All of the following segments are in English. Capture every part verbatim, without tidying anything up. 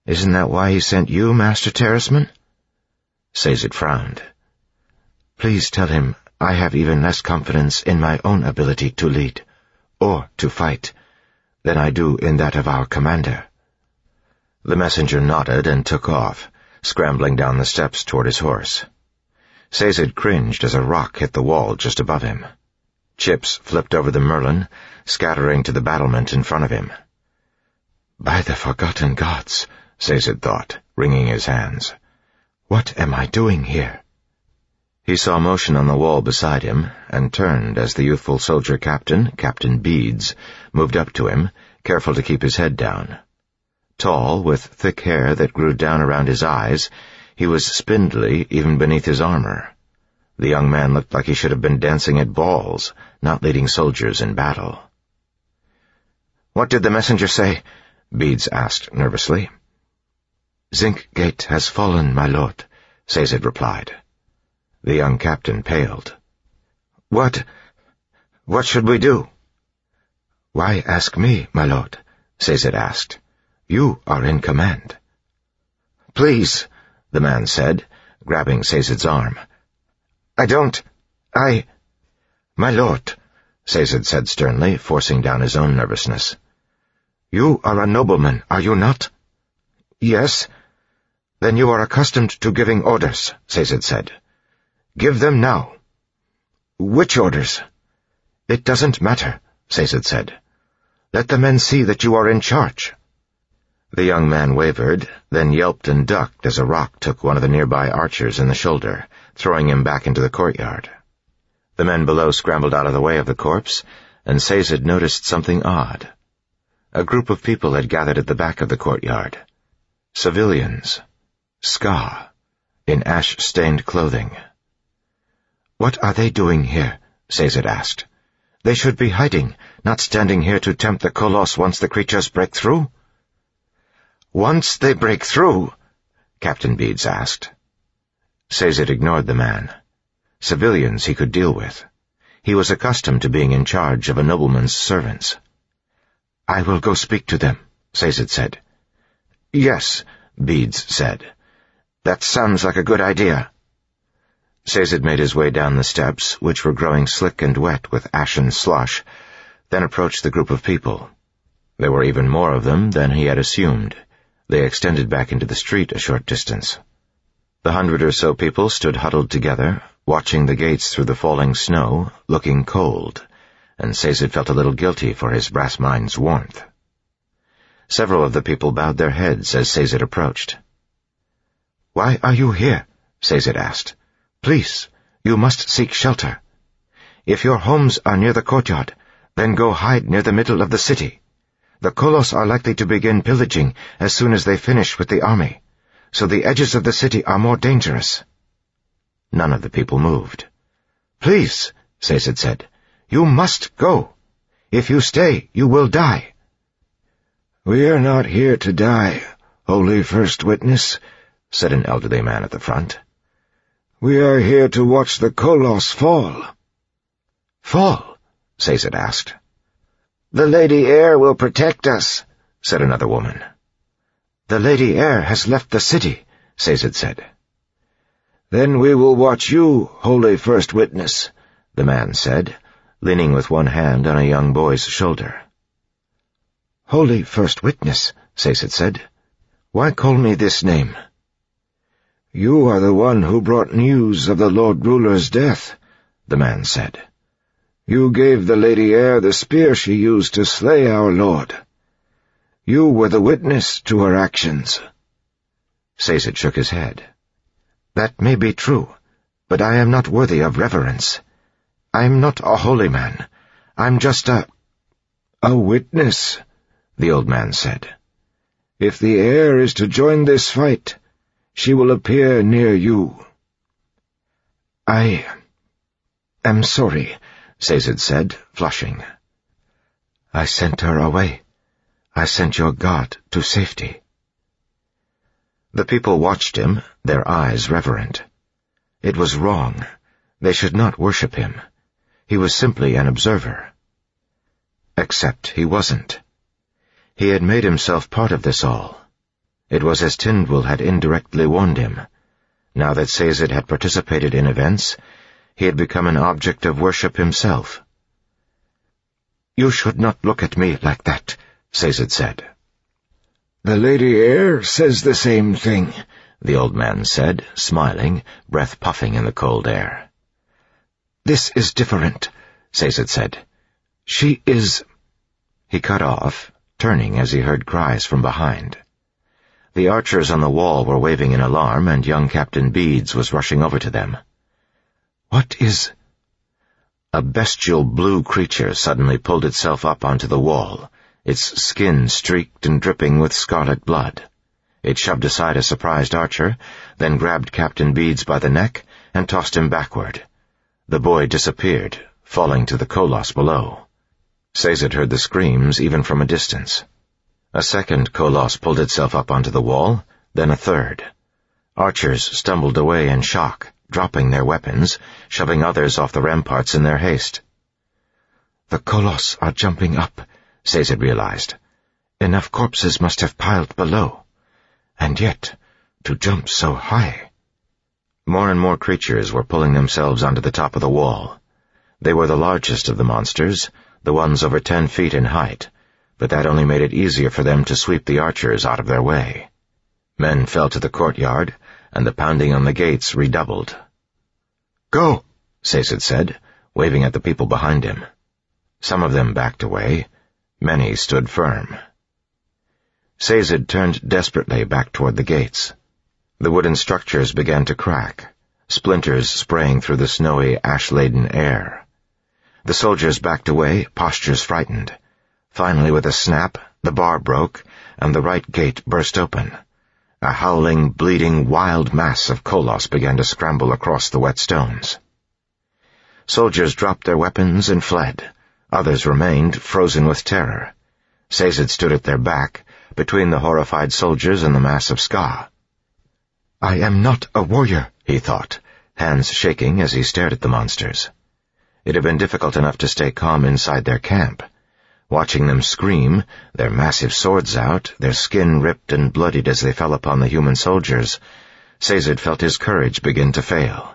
Isn't that why he sent you, Master Terrisman? Sazed frowned. Please tell him I have even less confidence in my own ability to lead, or to fight, than I do in that of our commander. The messenger nodded and took off, scrambling down the steps toward his horse. Sazed cringed as a rock hit the wall just above him. Chips flipped over the merlin, scattering to the battlement in front of him. By the forgotten gods, Sazed thought, wringing his hands. What am I doing here? He saw motion on the wall beside him, and turned as the youthful soldier captain, Captain Beads, moved up to him, careful to keep his head down. Tall, with thick hair that grew down around his eyes, he was spindly even beneath his armor. The young man looked like he should have been dancing at balls, not leading soldiers in battle. What did the messenger say? Beads asked nervously. Zinc Gate has fallen, my lord, Sazed replied. The young captain paled. What? What should we do? Why ask me, my lord? Sazed asked. You are in command. Please, the man said, grabbing Sazed's arm. I don't... I... My lord, Sazed said sternly, forcing down his own nervousness. You are a nobleman, are you not? Yes. Then you are accustomed to giving orders, Sazed said. Give them now. Which orders? It doesn't matter, Sazed said. Let the men see that you are in charge. The young man wavered, then yelped and ducked as a rock took one of the nearby archers in the shoulder, throwing him back into the courtyard. The men below scrambled out of the way of the corpse, and Sazed noticed something odd. A group of people had gathered at the back of the courtyard. Civilians. Ska. In ash-stained clothing. What are they doing here? Sazed asked. They should be hiding, not standing here to tempt the Koloss once the creatures break through. Once they break through? Captain Beads asked. Sazed ignored the man. Civilians he could deal with. He was accustomed to being in charge of a nobleman's servants. I will go speak to them, Sazed said. Yes, Beads said. That sounds like a good idea. Sazed made his way down the steps, which were growing slick and wet with ashen slush, then approached the group of people. There were even more of them than he had assumed. They extended back into the street a short distance. The hundred or so people stood huddled together, watching the gates through the falling snow, looking cold, and Sazed felt a little guilty for his brass mind's warmth. Several of the people bowed their heads as Sazed approached. Why are you here? Sazed asked. Please, you must seek shelter. If your homes are near the courtyard, then go hide near the middle of the city. The Koloss are likely to begin pillaging as soon as they finish with the army, so the edges of the city are more dangerous. None of the people moved. Please, Sazed said, you must go. If you stay, you will die. We are not here to die, Holy First Witness, said an elderly man at the front. We are here to watch the Koloss fall. Fall? Sazed asked. The Lady Heir will protect us, said another woman. The Lady Heir has left the city, Sazed said. Then we will watch you, Holy First Witness, the man said, leaning with one hand on a young boy's shoulder. Holy First Witness, Sazed said. Why call me this name? You are the one who brought news of the Lord Ruler's death, the man said. You gave the Lady Heir the spear she used to slay our lord. You were the witness to her actions. Sazed shook his head. That may be true, but I am not worthy of reverence. I am not a holy man. I'm just a... A witness, the old man said. If the heir is to join this fight, she will appear near you. I am sorry, Sazed said, flushing. I sent her away. I sent your guard to safety. The people watched him, their eyes reverent. It was wrong. They should not worship him. He was simply an observer. Except he wasn't. He had made himself part of this all. It was as Tindwyl had indirectly warned him. Now that Sazed had participated in events, he had become an object of worship himself. "You should not look at me like that," Sazed said. "The Lady Eyre says the same thing," the old man said, smiling, breath puffing in the cold air. "This is different," Sazed said. "She is—" He cut off, turning as he heard cries from behind. The archers on the wall were waving in alarm, and young Captain Beeds was rushing over to them. "What is—" A bestial blue creature suddenly pulled itself up onto the wall, its skin streaked and dripping with scarlet blood. It shoved aside a surprised archer, then grabbed Captain Beeds by the neck and tossed him backward. The boy disappeared, falling to the koloss below. Sazed heard the screams even from a distance. A second koloss pulled itself up onto the wall, then a third. Archers stumbled away in shock, dropping their weapons, shoving others off the ramparts in their haste. "The koloss are jumping up," Sazed realized. "Enough corpses must have piled below. And yet, to jump so high—" More and more creatures were pulling themselves onto the top of the wall. They were the largest of the monsters, the ones over ten feet in height, but that only made it easier for them to sweep the archers out of their way. Men fell to the courtyard, and the pounding on the gates redoubled. "Go," Sazed said, waving at the people behind him. Some of them backed away. Many stood firm. Sazed turned desperately back toward the gates. The wooden structures began to crack, splinters spraying through the snowy, ash-laden air. The soldiers backed away, postures frightened. Finally, with a snap, the bar broke, and the right gate burst open. A howling, bleeding, wild mass of koloss began to scramble across the wet stones. Soldiers dropped their weapons and fled. Others remained, frozen with terror. Sazed stood at their back, between the horrified soldiers and the mass of ska. "I am not a warrior," he thought, hands shaking as he stared at the monsters. It had been difficult enough to stay calm inside their camp. Watching them scream, their massive swords out, their skin ripped and bloodied as they fell upon the human soldiers, Sazed felt his courage begin to fail.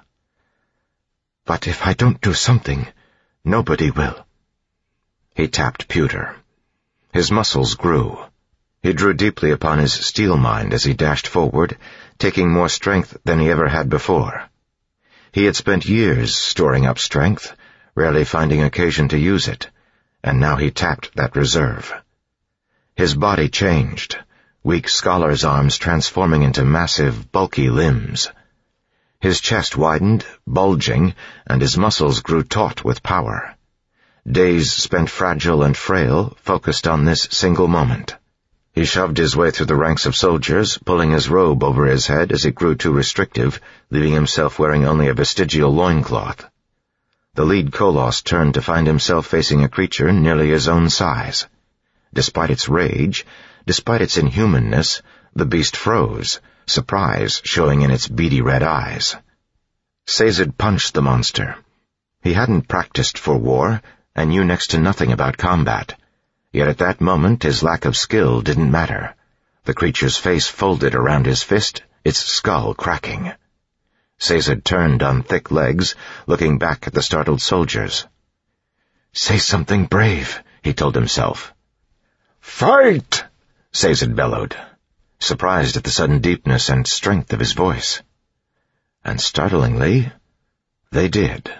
"But if I don't do something, nobody will." He tapped pewter. His muscles grew. He drew deeply upon his steel mind as he dashed forward, taking more strength than he ever had before. He had spent years storing up strength, rarely finding occasion to use it, and now he tapped that reserve. His body changed, weak scholar's arms transforming into massive, bulky limbs. His chest widened, bulging, and his muscles grew taut with power. Days spent fragile and frail focused on this single moment. He shoved his way through the ranks of soldiers, pulling his robe over his head as it grew too restrictive, leaving himself wearing only a vestigial loincloth. The lead koloss turned to find himself facing a creature nearly his own size. Despite its rage, despite its inhumanness, the beast froze, surprise showing in its beady red eyes. Sazed punched the monster. He hadn't practiced for war, and knew next to nothing about combat. Yet at that moment his lack of skill didn't matter. The creature's face folded around his fist, its skull cracking. Sazed turned on thick legs, looking back at the startled soldiers. "Say something brave," he told himself. "Fight!" Sazed bellowed, surprised at the sudden deepness and strength of his voice. And startlingly, they did.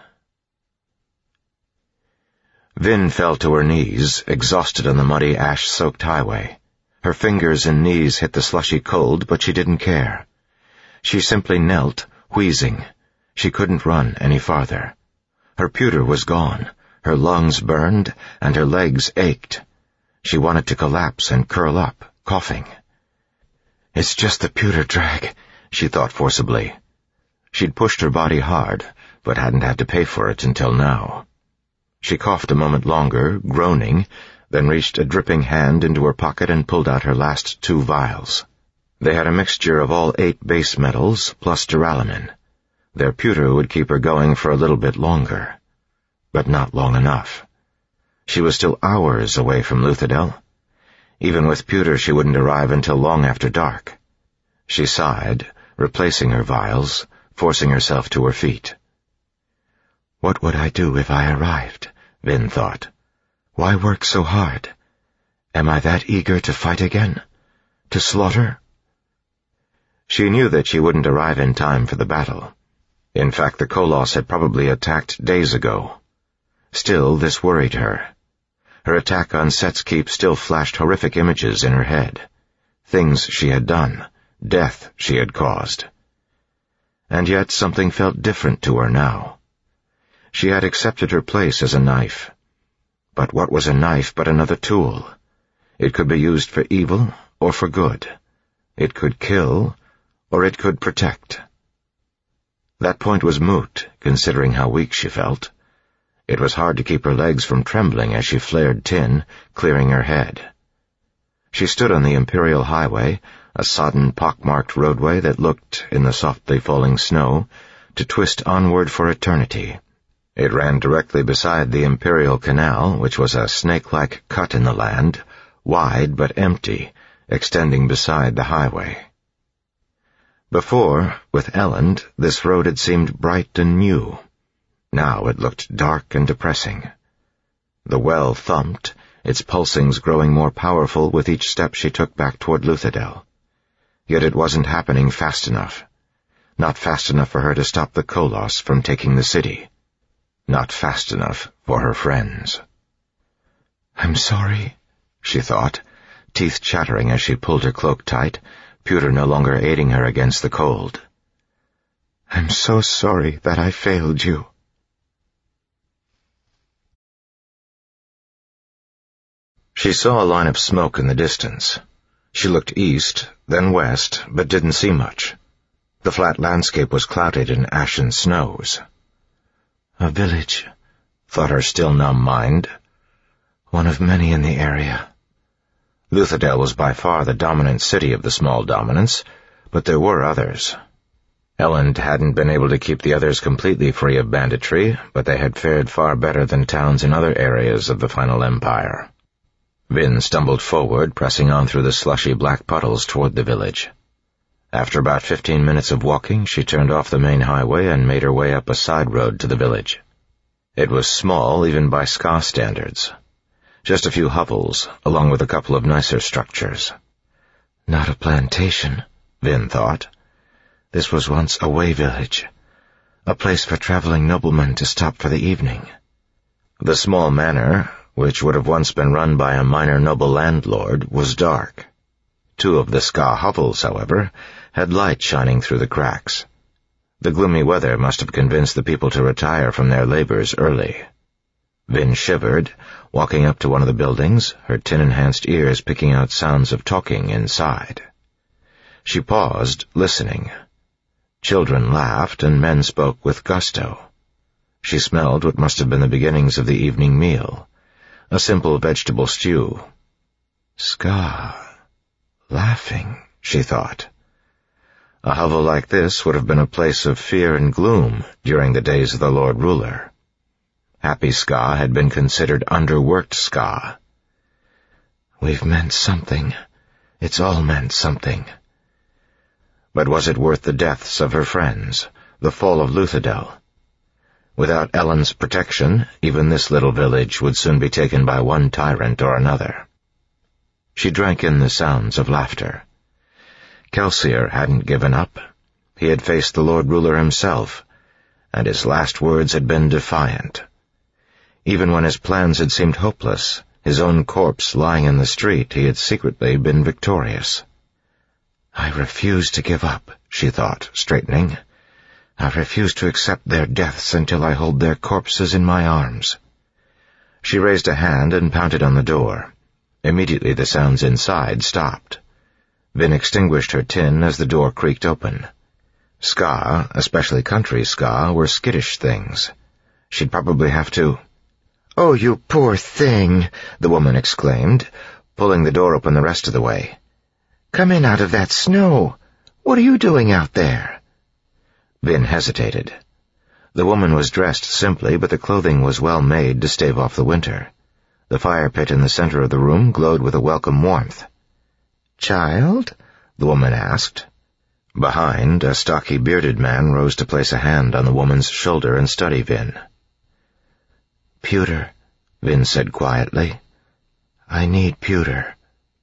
Vin fell to her knees, exhausted on the muddy, ash-soaked highway. Her fingers and knees hit the slushy cold, but she didn't care. She simply knelt, wheezing. She couldn't run any farther. Her pewter was gone, her lungs burned, and her legs ached. She wanted to collapse and curl up, coughing. "It's just the pewter drag," she thought forcibly. She'd pushed her body hard, but hadn't had to pay for it until now. She coughed a moment longer, groaning, then reached a dripping hand into her pocket and pulled out her last two vials. They had a mixture of all eight base metals, plus duralumin. Their pewter would keep her going for a little bit longer. But not long enough. She was still hours away from Luthadel. Even with pewter she wouldn't arrive until long after dark. She sighed, replacing her vials, forcing herself to her feet. What would I do if I arrived? Vin thought. Why work so hard? Am I that eager to fight again? To slaughter? She knew that she wouldn't arrive in time for the battle. In fact, the Koloss had probably attacked days ago. Still, this worried her. Her attack on Set's Keep still flashed horrific images in her head. Things she had done, death she had caused. And yet something felt different to her now. She had accepted her place as a knife. But what was a knife but another tool? It could be used for evil or for good. It could kill, or it could protect. That point was moot, considering how weak she felt. It was hard to keep her legs from trembling as she flared tin, clearing her head. She stood on the Imperial Highway, a sodden, pockmarked roadway that looked, in the softly falling snow, to twist onward for eternity. It ran directly beside the Imperial Canal, which was a snake-like cut in the land, wide but empty, extending beside the highway. Before, with Elend, this road had seemed bright and new. Now it looked dark and depressing. The well thumped, its pulsings growing more powerful with each step she took back toward Luthadel. Yet it wasn't happening fast enough. Not fast enough for her to stop the Koloss from taking the city. Not fast enough for her friends. I'm sorry, she thought, teeth chattering as she pulled her cloak tight, pewter no longer aiding her against the cold. I'm so sorry that I failed you. She saw a line of smoke in the distance. She looked east, then west, but didn't see much. The flat landscape was clouded in ashen snows. A village, thought her still-numb mind. One of many in the area. Luthadel was by far the dominant city of the small dominants, but there were others. Elend hadn't been able to keep the others completely free of banditry, but they had fared far better than towns in other areas of the final empire. Vin stumbled forward, pressing on through the slushy black puddles toward the village. After about fifteen minutes of walking, she turned off the main highway and made her way up a side road to the village. It was small, even by Ska standards. Just a few hovels, along with a couple of nicer structures. Not a plantation, Vin thought. This was once a way village, a place for traveling noblemen to stop for the evening. The small manor, which would have once been run by a minor noble landlord, was dark. Two of the Ska hovels, however, had light shining through the cracks. The gloomy weather must have convinced the people to retire from their labors early. Vin shivered, walking up to one of the buildings, her tin-enhanced ears picking out sounds of talking inside. She paused, listening. Children laughed and men spoke with gusto. She smelled what must have been the beginnings of the evening meal, a simple vegetable stew. Ska, laughing, she thought. A hovel like this would have been a place of fear and gloom during the days of the Lord Ruler. Happy Ska had been considered underworked Ska. We've meant something. It's all meant something. But was it worth the deaths of her friends, the fall of Luthadel? Without Elend's protection, even this little village would soon be taken by one tyrant or another. She drank in the sounds of laughter. Kelsier hadn't given up. He had faced the Lord Ruler himself, and his last words had been defiant. Even when his plans had seemed hopeless, his own corpse lying in the street, he had secretly been victorious. I refuse to give up, she thought, straightening. I refuse to accept their deaths until I hold their corpses in my arms. She raised a hand and pounded on the door. Immediately the sounds inside stopped. Vin extinguished her tin as the door creaked open. Ska, especially country Ska, were skittish things. She'd probably have to— "Oh, you poor thing," the woman exclaimed, pulling the door open the rest of the way. "Come in out of that snow. What are you doing out there?" Vin hesitated. The woman was dressed simply, but the clothing was well made to stave off the winter. The fire pit in the center of the room glowed with a welcome warmth. "Child?" the woman asked. Behind, a stocky, bearded man rose to place a hand on the woman's shoulder and study Vin. "Pewter," Vin said quietly. "I need pewter."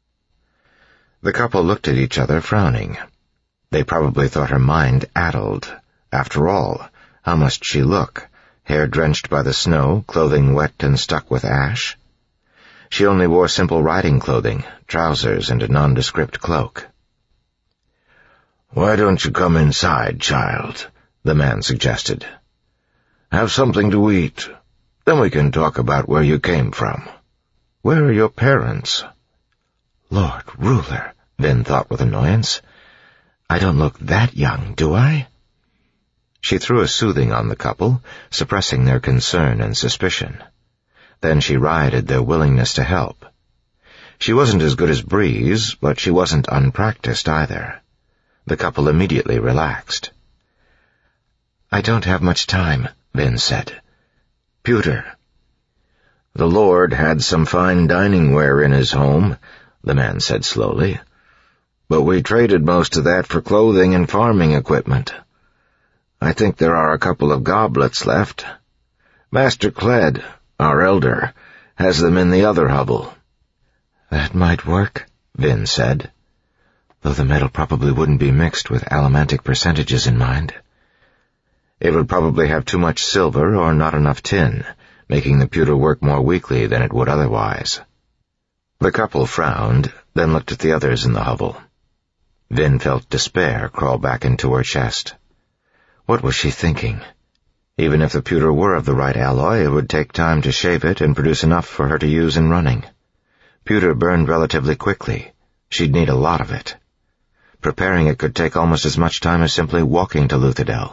The couple looked at each other, frowning. They probably thought her mind addled. After all, how must she look, hair drenched by the snow, clothing wet and stuck with ash? She only wore simple riding clothing, trousers and a nondescript cloak. "Why don't you come inside, child?" the man suggested. "Have something to eat. Then we can talk about where you came from. Where are your parents?" Lord Ruler, Vin thought with annoyance. I don't look that young, do I? She threw a soothing on the couple, suppressing their concern and suspicion. Then she rioted their willingness to help. She wasn't as good as Breeze, but she wasn't unpracticed either. The couple immediately relaxed. "I don't have much time," Vin said. "Pewter. The Lord had some fine dining ware in his home," the man said slowly. "But we traded most of that for clothing and farming equipment. I think there are a couple of goblets left. Master Cled, our elder, has them in the other hovel." "That might work," Vin said, though the metal probably wouldn't be mixed with allomantic percentages in mind. It would probably have too much silver or not enough tin, making the pewter work more weakly than it would otherwise. The couple frowned, then looked at the others in the hovel. Vin felt despair crawl back into her chest. What was she thinking? Even if the pewter were of the right alloy, it would take time to shape it and produce enough for her to use in running. Pewter burned relatively quickly. She'd need a lot of it. Preparing it could take almost as much time as simply walking to Luthadel.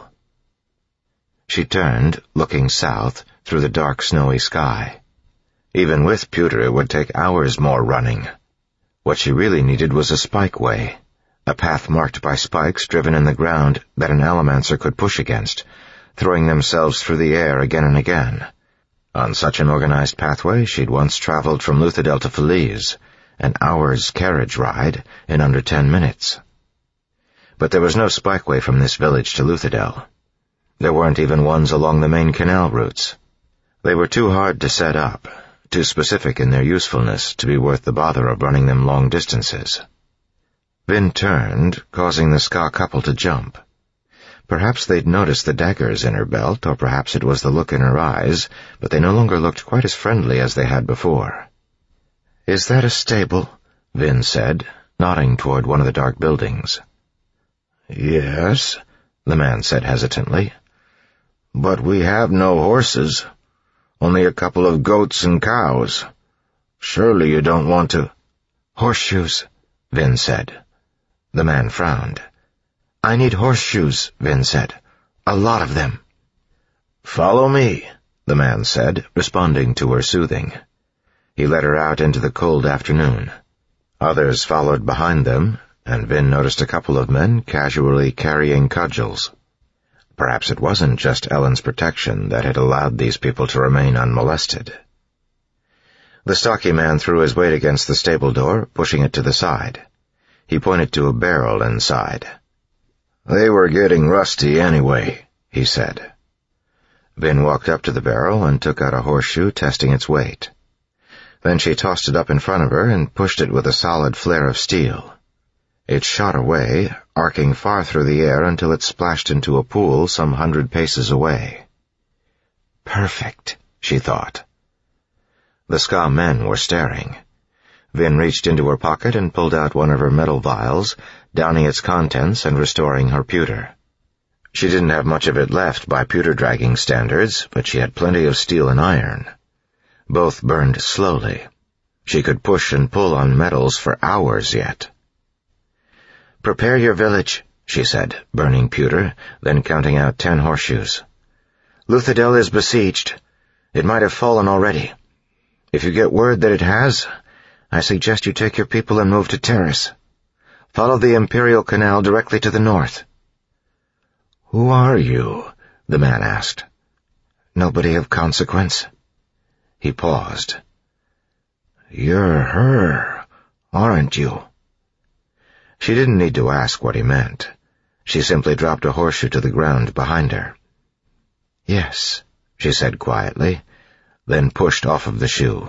She turned, looking south, through the dark, snowy sky. Even with pewter, it would take hours more running. What she really needed was a spikeway, a path marked by spikes driven in the ground that an allomancer could push against, throwing themselves through the air again and again. On such an organized pathway, she'd once traveled from Luthadel to Feliz, an hour's carriage ride in under ten minutes. But there was no spikeway from this village to Luthadel. There weren't even ones along the main canal routes. They were too hard to set up, too specific in their usefulness to be worth the bother of running them long distances. Vin turned, causing the Ska couple to jump. Perhaps they'd noticed the daggers in her belt, or perhaps it was the look in her eyes, but they no longer looked quite as friendly as they had before. "Is that a stable?" Vin said, nodding toward one of the dark buildings. "Yes," the man said hesitantly. "But we have no horses. Only a couple of goats and cows. Surely you don't want to—" "Horseshoes," Vin said. The man frowned. "I need horseshoes," Vin said. "A lot of them." "Follow me," the man said, responding to her soothing. He led her out into the cold afternoon. Others followed behind them, and Vin noticed a couple of men casually carrying cudgels. Perhaps it wasn't just Ellen's protection that had allowed these people to remain unmolested. The stocky man threw his weight against the stable door, pushing it to the side. He pointed to a barrel inside. "They were getting rusty anyway," he said. Vin walked up to the barrel and took out a horseshoe, testing its weight. Then she tossed it up in front of her and pushed it with a solid flare of steel. It shot away, arcing far through the air until it splashed into a pool some hundred paces away. Perfect, she thought. The Ska men were staring. Vin reached into her pocket and pulled out one of her metal vials, downing its contents and restoring her pewter. She didn't have much of it left by pewter-dragging standards, but she had plenty of steel and iron. Both burned slowly. She could push and pull on metals for hours yet. "Prepare your village," she said, burning pewter, then counting out ten horseshoes. "Luthadel is besieged. It might have fallen already. If you get word that it has, I suggest you take your people and move to Terrace. Follow the Imperial Canal directly to the north." "Who are you?" the man asked. "Nobody of consequence." He paused. "You're her, aren't you?" She didn't need to ask what he meant. She simply dropped a horseshoe to the ground behind her. "Yes," she said quietly, then pushed off of the shoe.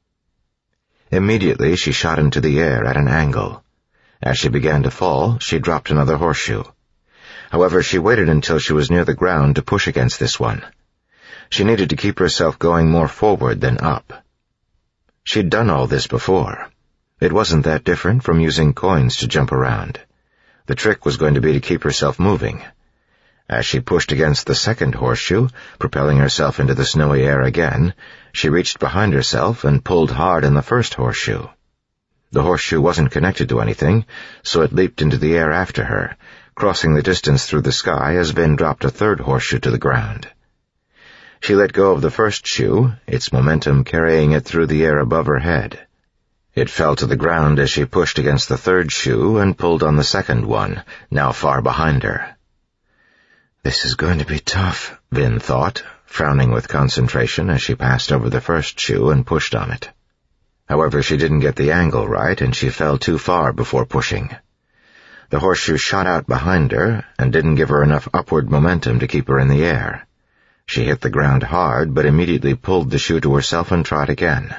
Immediately she shot into the air at an angle. As she began to fall, she dropped another horseshoe. However, she waited until she was near the ground to push against this one. She needed to keep herself going more forward than up. She'd done all this before. It wasn't that different from using coins to jump around. The trick was going to be to keep herself moving. As she pushed against the second horseshoe, propelling herself into the snowy air again, she reached behind herself and pulled hard in the first horseshoe. The horseshoe wasn't connected to anything, so it leaped into the air after her, crossing the distance through the sky as Vin dropped a third horseshoe to the ground. She let go of the first shoe, its momentum carrying it through the air above her head. It fell to the ground as she pushed against the third shoe and pulled on the second one, now far behind her. "This is going to be tough," Vin thought, frowning with concentration as she passed over the first shoe and pushed on it. However, she didn't get the angle right, and she fell too far before pushing. The horseshoe shot out behind her and didn't give her enough upward momentum to keep her in the air. She hit the ground hard, but immediately pulled the shoe to herself and tried again.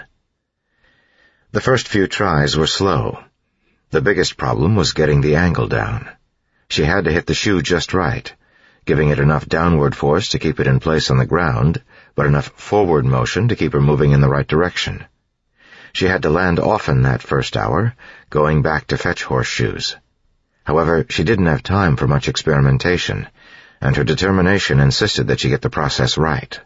The first few tries were slow. The biggest problem was getting the angle down. She had to hit the shoe just right, giving it enough downward force to keep it in place on the ground, but enough forward motion to keep her moving in the right direction. She had to land often that first hour, going back to fetch horseshoes. However, she didn't have time for much experimentation, and her determination insisted that she get the process right.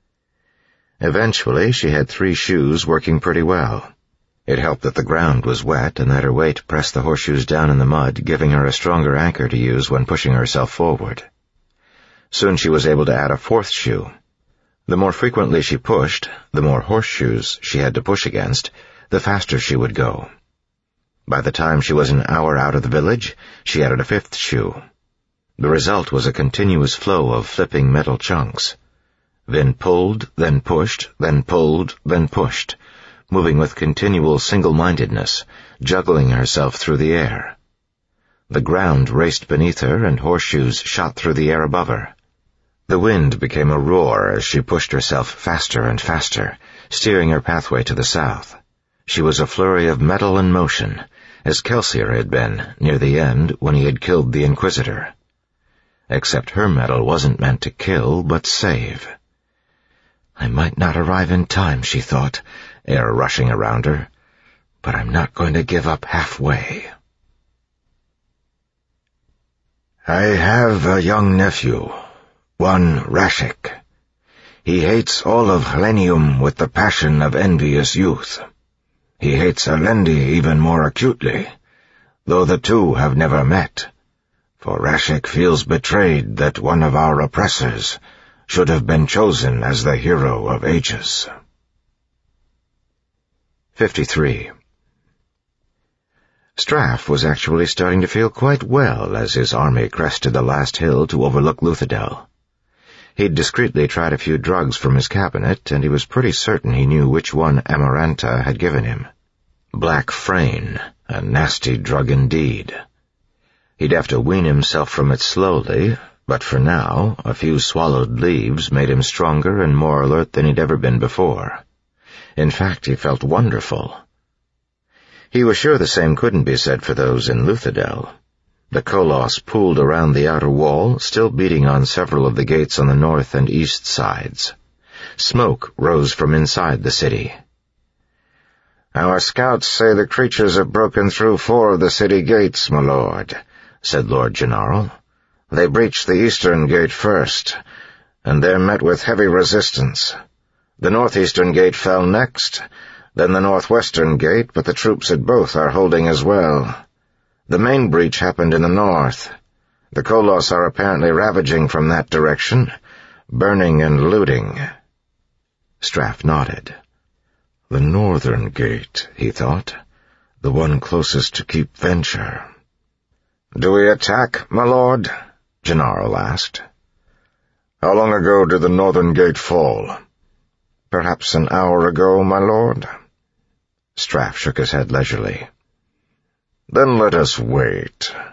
Eventually, she had three shoes working pretty well. It helped that the ground was wet and that her weight pressed the horseshoes down in the mud, giving her a stronger anchor to use when pushing herself forward. Soon she was able to add a fourth shoe. The more frequently she pushed, the more horseshoes she had to push against, the faster she would go. By the time she was an hour out of the village, she added a fifth shoe. The result was a continuous flow of flipping metal chunks. Vin pulled, then pushed, then pulled, then pushed, moving with continual single-mindedness, juggling herself through the air. The ground raced beneath her and horseshoes shot through the air above her. The wind became a roar as she pushed herself faster and faster, steering her pathway to the south. She was a flurry of metal and motion, as Kelsier had been near the end when he had killed the Inquisitor. Except her metal wasn't meant to kill, but save. "I might not arrive in time," she thought, air rushing around her, "but I'm not going to give up halfway." "I have a young nephew, one Rashek. He hates all of Hlenium with the passion of envious youth. He hates Alendi even more acutely, though the two have never met, for Rashek feels betrayed that one of our oppressors should have been chosen as the hero of ages." fifty-three. Straff was actually starting to feel quite well as his army crested the last hill to overlook Luthadel. He'd discreetly tried a few drugs from his cabinet, and he was pretty certain he knew which one Amaranta had given him. Black Frayne, a nasty drug indeed. He'd have to wean himself from it slowly, but for now, a few swallowed leaves made him stronger and more alert than he'd ever been before. In fact, he felt wonderful. He was sure the same couldn't be said for those in Luthadel. The Koloss pooled around the outer wall, still beating on several of the gates on the north and east sides. Smoke rose from inside the city. "Our scouts say the creatures have broken through four of the city gates, my lord," said Lord Gennaro. "They breached the eastern gate first, and they're met with heavy resistance. The northeastern gate fell next, then the northwestern gate, but the troops at both are holding as well. The main breach happened in the north. The Koloss are apparently ravaging from that direction, burning and looting." Straff nodded. "The northern gate," he thought, "the one closest to Keep Venture." "Do we attack, my lord?" Gennaro asked. "How long ago did the northern gate fall?" "Perhaps an hour ago, my lord." Straff shook his head leisurely. "Then let us wait.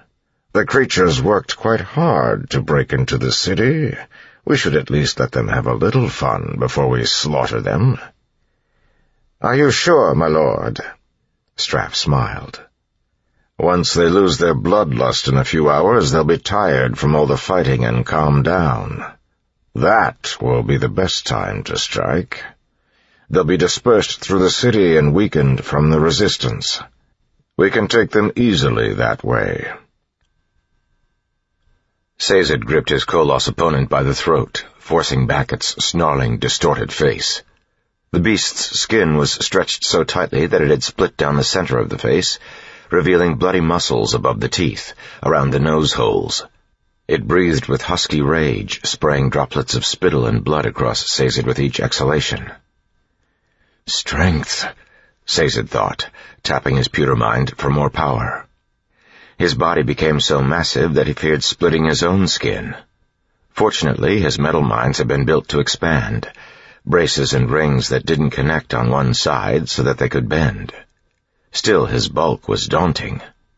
The creatures worked quite hard to break into the city. We should at least let them have a little fun before we slaughter them." "Are you sure, my lord?" Straff smiled. "Once they lose their bloodlust in a few hours, they'll be tired from all the fighting and calm down. That will be the best time to strike. They'll be dispersed through the city and weakened from the resistance. We can take them easily that way." Sazed gripped his Koloss opponent by the throat, forcing back its snarling, distorted face. The beast's skin was stretched so tightly that it had split down the center of the face, revealing bloody muscles above the teeth, around the nose holes. It breathed with husky rage, spraying droplets of spittle and blood across Sazed with each exhalation. "Strength," Sazed thought, tapping his pewter mind for more power. His body became so massive that he feared splitting his own skin. Fortunately, his metal minds had been built to expand, braces and rings that didn't connect on one side so that they could bend. Still, his bulk was daunting.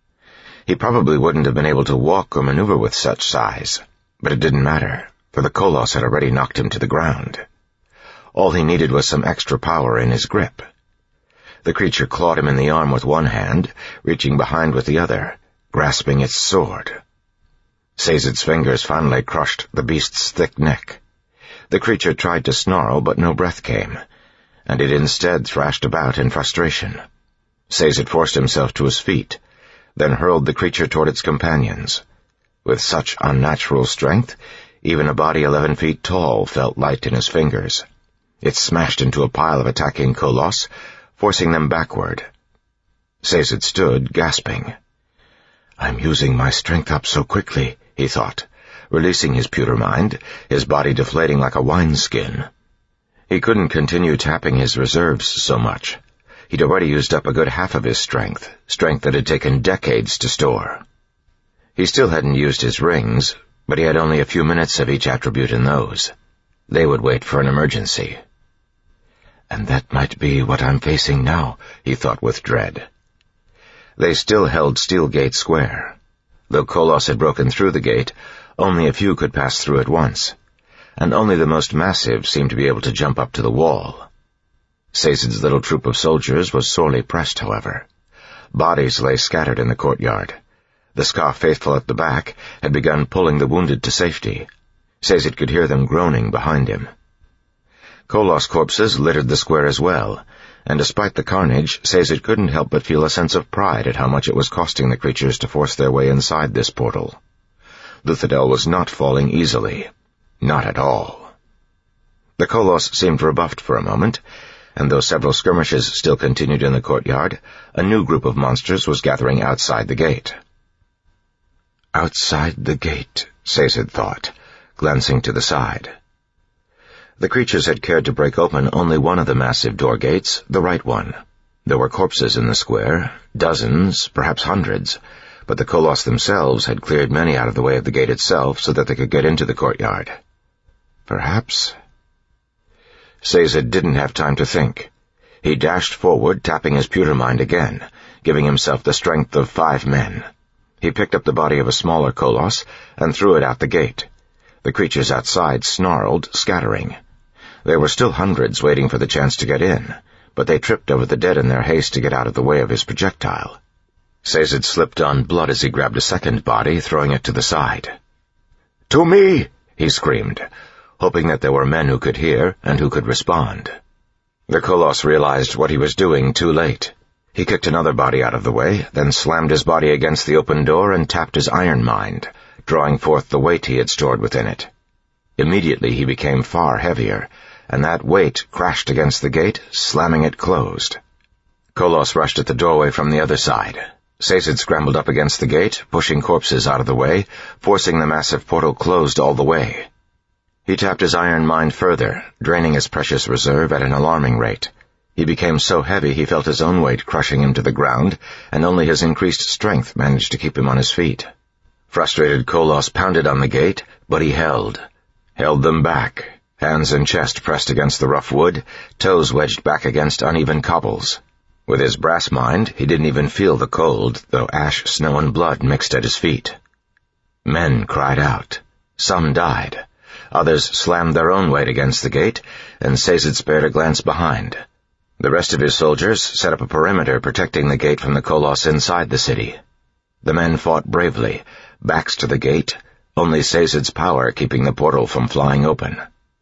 He probably wouldn't have been able to walk or maneuver with such size, but it didn't matter, for the Koloss had already knocked him to the ground. All he needed was some extra power in his grip. The creature clawed him in the arm with one hand, reaching behind with the other, grasping its sword. Sazed's fingers finally crushed the beast's thick neck. The creature tried to snarl, but no breath came, and it instead thrashed about in frustration. Sazed forced himself to his feet, then hurled the creature toward its companions. With such unnatural strength, even a body eleven feet tall felt light in his fingers. It smashed into a pile of attacking Koloss, forcing them backward. Sazed stood, gasping. "I'm using my strength up so quickly," he thought, releasing his pewter mind, his body deflating like a wineskin. He couldn't continue tapping his reserves so much. He'd already used up a good half of his strength, strength that had taken decades to store. He still hadn't used his rings, but he had only a few minutes of each attribute in those. They would wait for an emergency. "And that might be what I'm facing now," he thought with dread. They still held Steel Gate Square. Though Koloss had broken through the gate, only a few could pass through at once, and only the most massive seemed to be able to jump up to the wall. Sazed's little troop of soldiers was sorely pressed, however. Bodies lay scattered in the courtyard. The Skaa faithful at the back had begun pulling the wounded to safety. Sazed could hear them groaning behind him. Koloss corpses littered the square as well, and despite the carnage, Sazed couldn't help but feel a sense of pride at how much it was costing the creatures to force their way inside this portal. Luthadel was not falling easily. Not at all. The Koloss seemed rebuffed for a moment, and though several skirmishes still continued in the courtyard, a new group of monsters was gathering outside the gate. "Outside the gate," Sazed thought, glancing to the side. The creatures had cared to break open only one of the massive door gates, the right one. There were corpses in the square, dozens, perhaps hundreds, but the Koloss themselves had cleared many out of the way of the gate itself so that they could get into the courtyard. Perhaps... Sazed didn't have time to think. He dashed forward, tapping his pewter mind again, giving himself the strength of five men. He picked up the body of a smaller Koloss and threw it out the gate. The creatures outside snarled, scattering. There were still hundreds waiting for the chance to get in, but they tripped over the dead in their haste to get out of the way of his projectile. Sazed slipped on blood as he grabbed a second body, throwing it to the side. "To me!" he screamed, hoping that there were men who could hear and who could respond. The Koloss realized what he was doing too late. He kicked another body out of the way, then slammed his body against the open door and tapped his iron mind, drawing forth the weight he had stored within it. Immediately he became far heavier, and that weight crashed against the gate, slamming it closed. Koloss rushed at the doorway from the other side. Sazed scrambled up against the gate, pushing corpses out of the way, forcing the massive portal closed all the way. He tapped his iron mind further, draining his precious reserve at an alarming rate. He became so heavy he felt his own weight crushing him to the ground, and only his increased strength managed to keep him on his feet. Frustrated Koloss pounded on the gate, but he held. Held them back, hands and chest pressed against the rough wood, toes wedged back against uneven cobbles. With his brass mind, he didn't even feel the cold, though ash, snow, and blood mixed at his feet. Men cried out. Some died. Others slammed their own weight against the gate, and Sazed spared a glance behind. The rest of his soldiers set up a perimeter protecting the gate from the Koloss inside the city. The men fought bravely, backs to the gate, only Sazed's power keeping the portal from flying open.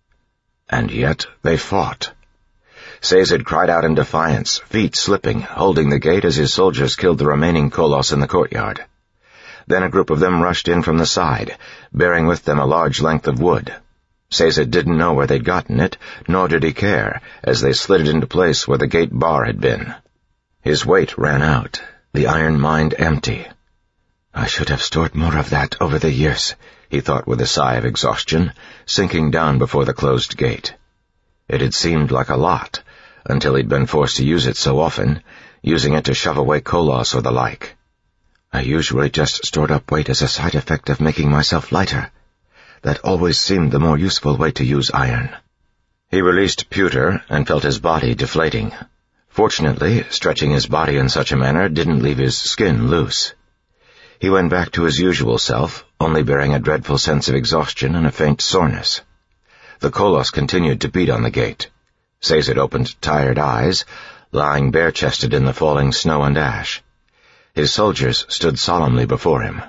And yet they fought. Sazed cried out in defiance, feet slipping, holding the gate as his soldiers killed the remaining Koloss in the courtyard. Then a group of them rushed in from the side, bearing with them a large length of wood. Sazed didn't know where they'd gotten it, nor did he care, as they slid it into place where the gate bar had been. His weight ran out, the iron mind empty. I should have stored more of that over the years, he thought with a sigh of exhaustion, sinking down before the closed gate. It had seemed like a lot, until he'd been forced to use it so often, using it to shove away Koloss or the like. I usually just stored up weight as a side effect of making myself lighter. That always seemed the more useful way to use iron. He released pewter and felt his body deflating. Fortunately, stretching his body in such a manner didn't leave his skin loose. He went back to his usual self, only bearing a dreadful sense of exhaustion and a faint soreness. The Koloss continued to beat on the gate. Sazed opened tired eyes, lying bare-chested in the falling snow and ash. His soldiers stood solemnly before him.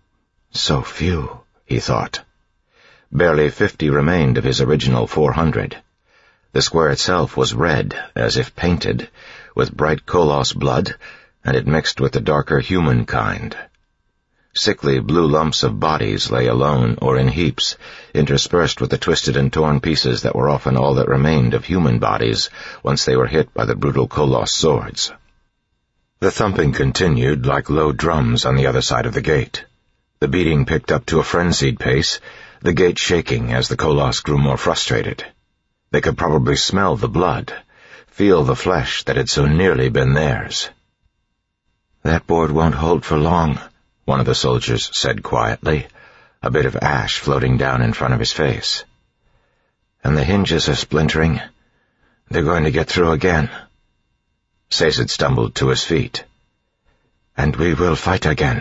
So few, he thought. Barely fifty remained of his original four hundred. The square itself was red, as if painted, with bright Koloss blood, and it mixed with the darker human kind. Sickly blue lumps of bodies lay alone or in heaps, interspersed with the twisted and torn pieces that were often all that remained of human bodies once they were hit by the brutal Koloss swords. The thumping continued like low drums on the other side of the gate. The beating picked up to a frenzied pace, the gate shaking as the Koloss grew more frustrated. They could probably smell the blood, feel the flesh that had so nearly been theirs. That board won't hold for long, one of the soldiers said quietly, a bit of ash floating down in front of his face. And the hinges are splintering. They're going to get through again. Sazed stumbled to his feet. And we will fight again.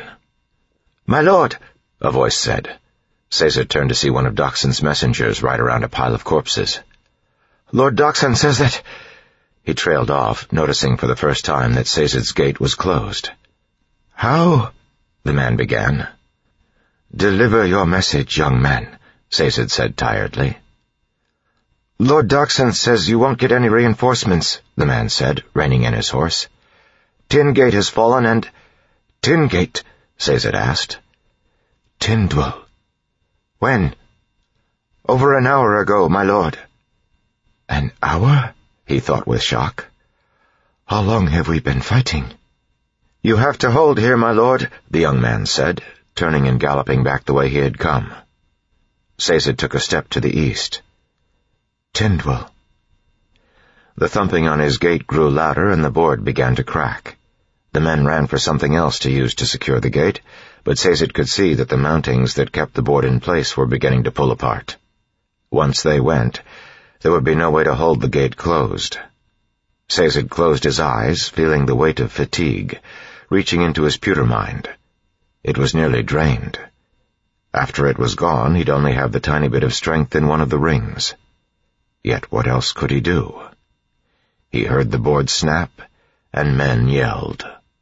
My lord, a voice said. Sazed turned to see one of Dockson's messengers ride around a pile of corpses. Lord Dockson says that... He trailed off, noticing for the first time that Sazed's gate was closed. How? The man began. Deliver your message, young man, Sazed said tiredly. Lord Dockson says you won't get any reinforcements, the man said, reining in his horse. Tingate has fallen and... Tingate? Sazed asked. Tindwell. When? Over an hour ago, my lord. An hour? He thought with shock. How long have we been fighting? You have to hold here, my lord, the young man said, turning and galloping back the way he had come. Sazed took a step to the east. Tindwell. The thumping on his gate grew louder and the board began to crack. The men ran for something else to use to secure the gate, but Sazed could see that the mountings that kept the board in place were beginning to pull apart. Once they went, there would be no way to hold the gate closed. Sazed closed his eyes, feeling the weight of fatigue, reaching into his pewter mind. It was nearly drained. After it was gone, he'd only have the tiny bit of strength in one of the rings. Yet what else could he do? He heard the board snap, and men yelled.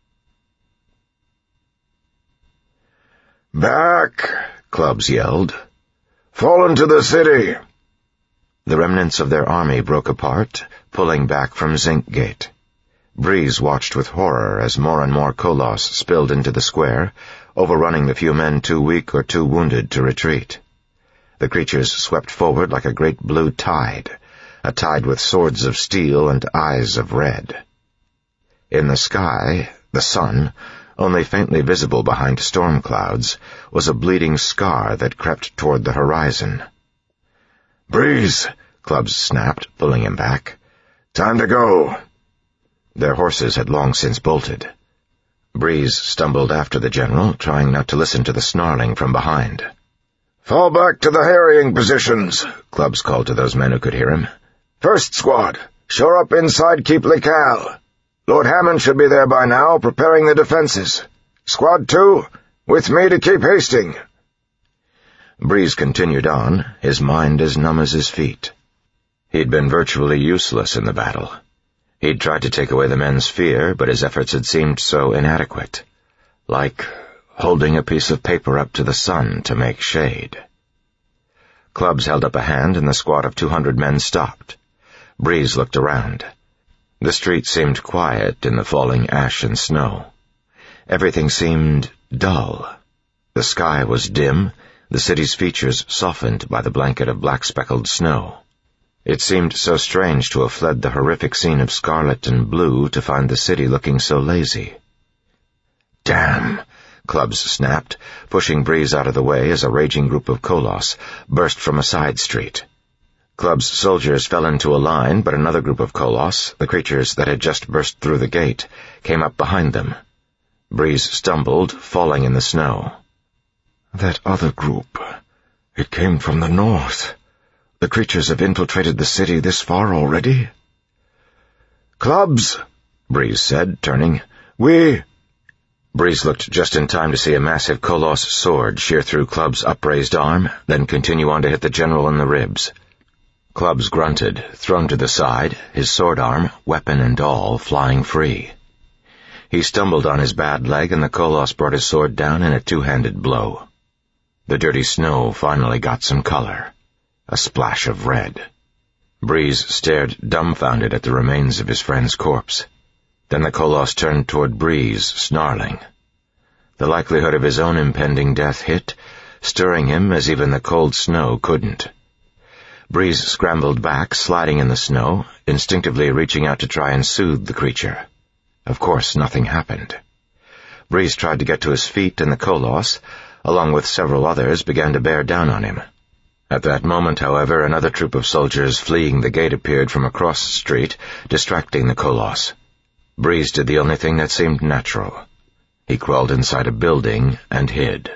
Back! Clubs yelled. Fall into the city! The remnants of their army broke apart, pulling back from Zinc Gate. Breeze watched with horror as more and more Koloss spilled into the square, overrunning the few men too weak or too wounded to retreat. The creatures swept forward like a great blue tide, a tide with swords of steel and eyes of red. In the sky, the sun, only faintly visible behind storm clouds, was a bleeding scar that crept toward the horizon. Breeze! Clubs snapped, pulling him back. Time to go! Their horses had long since bolted. Breeze stumbled after the general, trying not to listen to the snarling from behind. Fall back to the harrying positions, Clubs called to those men who could hear him. First squad, shore up inside Keep Lical. Lord Hammond should be there by now, preparing the defenses. Squad two, with me to keep Hasting. Breeze continued on, his mind as numb as his feet. He'd been virtually useless in the battle. He'd tried to take away the men's fear, but his efforts had seemed so inadequate, like holding a piece of paper up to the sun to make shade. Clubs held up a hand, and the squad of two hundred men stopped. Breeze looked around. The street seemed quiet in the falling ash and snow. Everything seemed dull. The sky was dim, the city's features softened by the blanket of black-speckled snow. It seemed so strange to have fled the horrific scene of scarlet and blue to find the city looking so lazy. "Damn!" Clubs snapped, pushing Breeze out of the way as a raging group of Koloss burst from a side street. Club's soldiers fell into a line, but another group of Koloss, the creatures that had just burst through the gate, came up behind them. Breeze stumbled, falling in the snow. "That other group, it came from the north. The creatures have infiltrated the city this far already?" "Clubs," Breeze said, turning. "We—" Breeze looked just in time to see a massive Koloss sword shear through Club's upraised arm, then continue on to hit the general in the ribs. Clubs grunted, thrown to the side, his sword arm, weapon and all, flying free. He stumbled on his bad leg, and the Koloss brought his sword down in a two-handed blow. The dirty snow finally got some color, a splash of red. Breeze stared dumbfounded at the remains of his friend's corpse. Then the Koloss turned toward Breeze, snarling. The likelihood of his own impending death hit, stirring him as even the cold snow couldn't. Breeze scrambled back, sliding in the snow, instinctively reaching out to try and soothe the creature. Of course, nothing happened. Breeze tried to get to his feet, and the Koloss, along with several others, began to bear down on him. At that moment, however, another troop of soldiers fleeing the gate appeared from across the street, distracting the Koloss. Breeze did the only thing that seemed natural. He crawled inside a building and hid.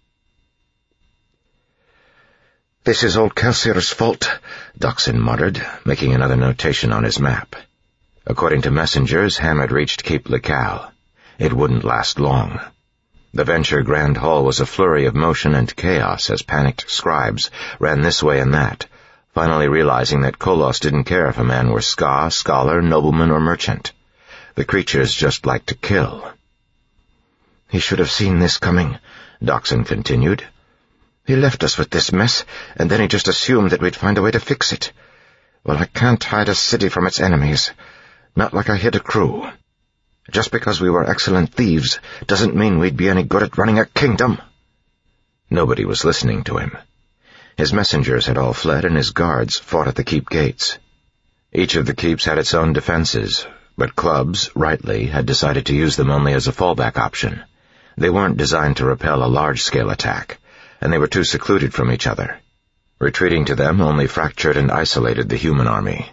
"This is old Kelsir's fault," Dockson muttered, making another notation on his map. According to messengers, Ham had reached Keep Lekal. It wouldn't last long. The Venture Grand Hall was a flurry of motion and chaos as panicked scribes ran this way and that, finally realizing that Koloss didn't care if a man were ska, scholar, nobleman, or merchant. The creatures just liked to kill. "He should have seen this coming," Dockson continued. "He left us with this mess, and then he just assumed that we'd find a way to fix it. Well, I can't hide a city from its enemies. Not like I hid a crew. Just because we were excellent thieves doesn't mean we'd be any good at running a kingdom." Nobody was listening to him. His messengers had all fled, and his guards fought at the keep gates. Each of the keeps had its own defenses, but Clubs, rightly, had decided to use them only as a fallback option. They weren't designed to repel a large-scale attack, and they were too secluded from each other. Retreating to them only fractured and isolated the human army.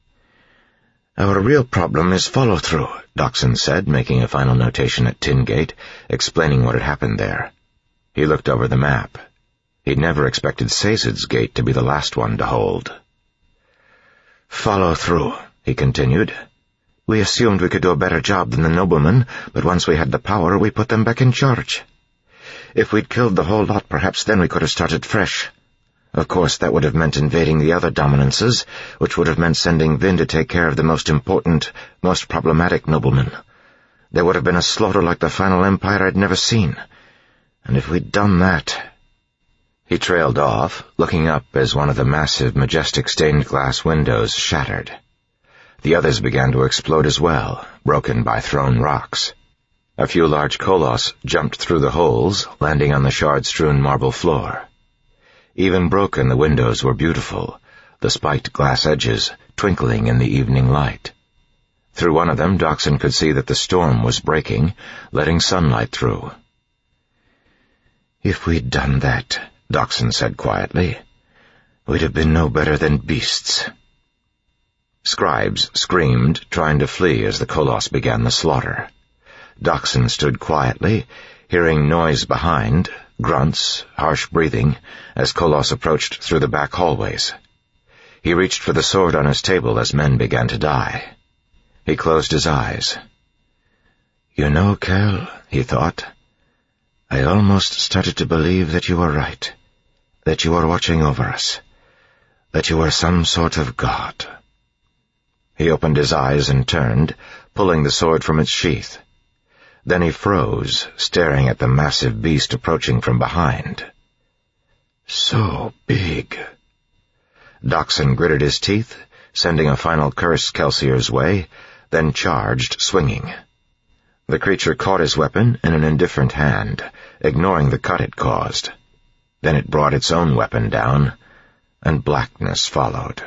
"Our real problem is follow-through," Dockson said, making a final notation at Tin Gate, explaining what had happened there. He looked over the map. He'd never expected Sazed's Gate to be the last one to hold. "Follow-through," he continued. "We assumed we could do a better job than the noblemen, but once we had the power, we put them back in charge. If we'd killed the whole lot, perhaps then we could have started fresh. Of course, that would have meant invading the other dominances, which would have meant sending Vin to take care of the most important, most problematic noblemen. There would have been a slaughter like the final empire I'd never seen. And if we'd done that—" He trailed off, looking up as one of the massive, majestic stained-glass windows shattered. The others began to explode as well, broken by thrown rocks. A few large Koloss jumped through the holes, landing on the shard-strewn marble floor. Even broken, the windows were beautiful, the spiked glass edges twinkling in the evening light. Through one of them, Dockson could see that the storm was breaking, letting sunlight through. "If we'd done that," Dockson said quietly, "we'd have been no better than beasts." Scribes screamed, trying to flee as the Koloss began the slaughter. Dockson stood quietly, hearing noise behind, grunts, harsh breathing, as Koloss approached through the back hallways. He reached for the sword on his table as men began to die. He closed his eyes. "You know, Kel," he thought, "I almost started to believe that you were right. that you are watching over us, that you are some sort of god." He opened his eyes and turned, pulling the sword from its sheath. Then he froze, staring at the massive beast approaching from behind. So big. Dockson gritted his teeth, sending a final curse Kelsier's way, then charged, swinging. The creature caught his weapon in an indifferent hand, ignoring the cut it caused. Then it brought its own weapon down, and blackness followed.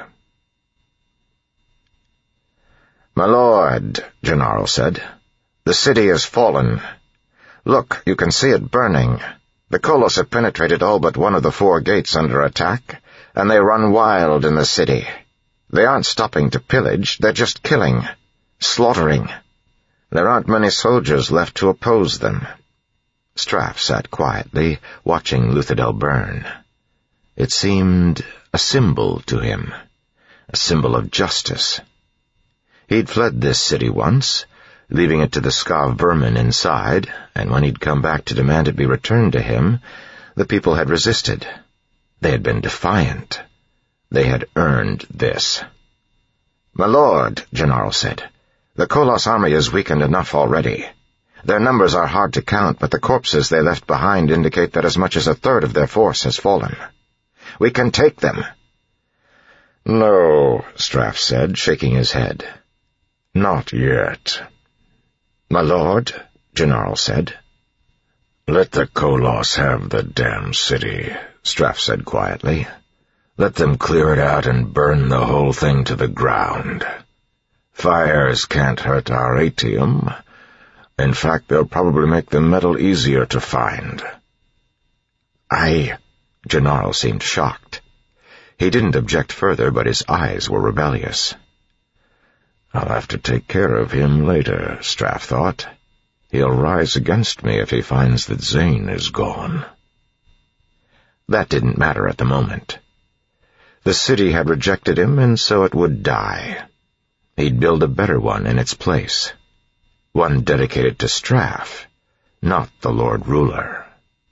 "My lord," Gennaro said, "the city has fallen. Look, you can see it burning. The Kolos have penetrated all but one of the four gates under attack, and they run wild in the city. They aren't stopping to pillage, they're just killing, slaughtering. There aren't many soldiers left to oppose them." Straff sat quietly, watching Luthadel burn. It seemed a symbol to him, a symbol of justice. He'd fled this city once, leaving it to the Skav vermin inside, and when he'd come back to demand it be returned to him, the people had resisted. They had been defiant. They had earned this. "My lord," Gennaro said, "the Kolos army is weakened enough already. Their numbers are hard to count, but the corpses they left behind indicate that as much as a third of their force has fallen. We can take them." "No," Straff said, shaking his head. "Not yet." "My lord," Gennaro said. "Let the Kolos have the damn city," Straff said quietly. "Let them clear it out and burn the whole thing to the ground. Fires can't hurt our atium. In fact, they'll probably make the metal easier to find." I... Gennaro seemed shocked. He didn't object further, but his eyes were rebellious. "I'll have to take care of him later," Straff thought. "He'll rise against me if he finds that Zane is gone." That didn't matter at the moment. The city had rejected him, and so it would die. He'd build a better one in its place. One dedicated to Straff, not the Lord Ruler.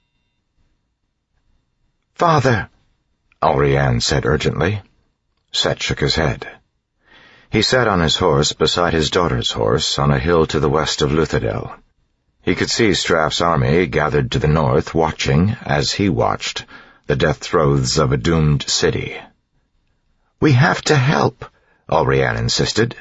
"Father," Allrianne said urgently. Set shook his head. He sat on his horse beside his daughter's horse on a hill to the west of Luthadel. He could see Straff's army gathered to the north, watching, as he watched, the death throes of a doomed city. "We have to help," Allrianne insisted.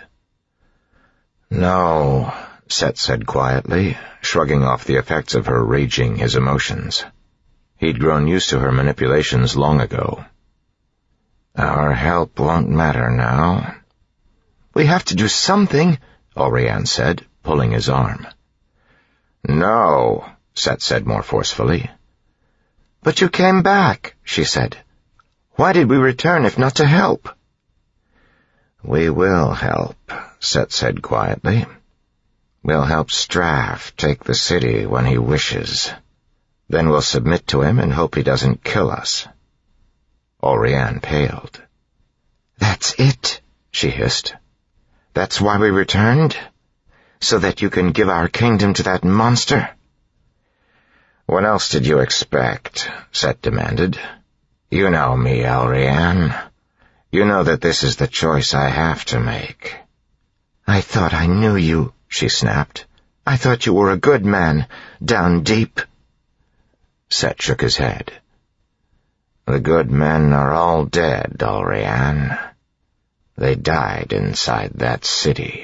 "No," Set said quietly, shrugging off the effects of her raging his emotions. He'd grown used to her manipulations long ago. "Our help won't matter now." "We have to do something," Allrianne said, pulling his arm. "No," Set said more forcefully. "But you came back," she said. "Why did we return if not to help?" "We will help," Set said quietly. "We'll help Straff take the city when he wishes. Then we'll submit to him and hope he doesn't kill us." Allrianne paled. "That's it," she hissed. "That's why we returned? So that you can give our kingdom to that monster?" "What else did you expect?" Set demanded. "You know me, Allrianne. You know that this is the choice I have to make." "I thought I knew you," she snapped. "I thought you were a good man, down deep." Set shook his head. "The good men are all dead, Allrianne. They died inside that city."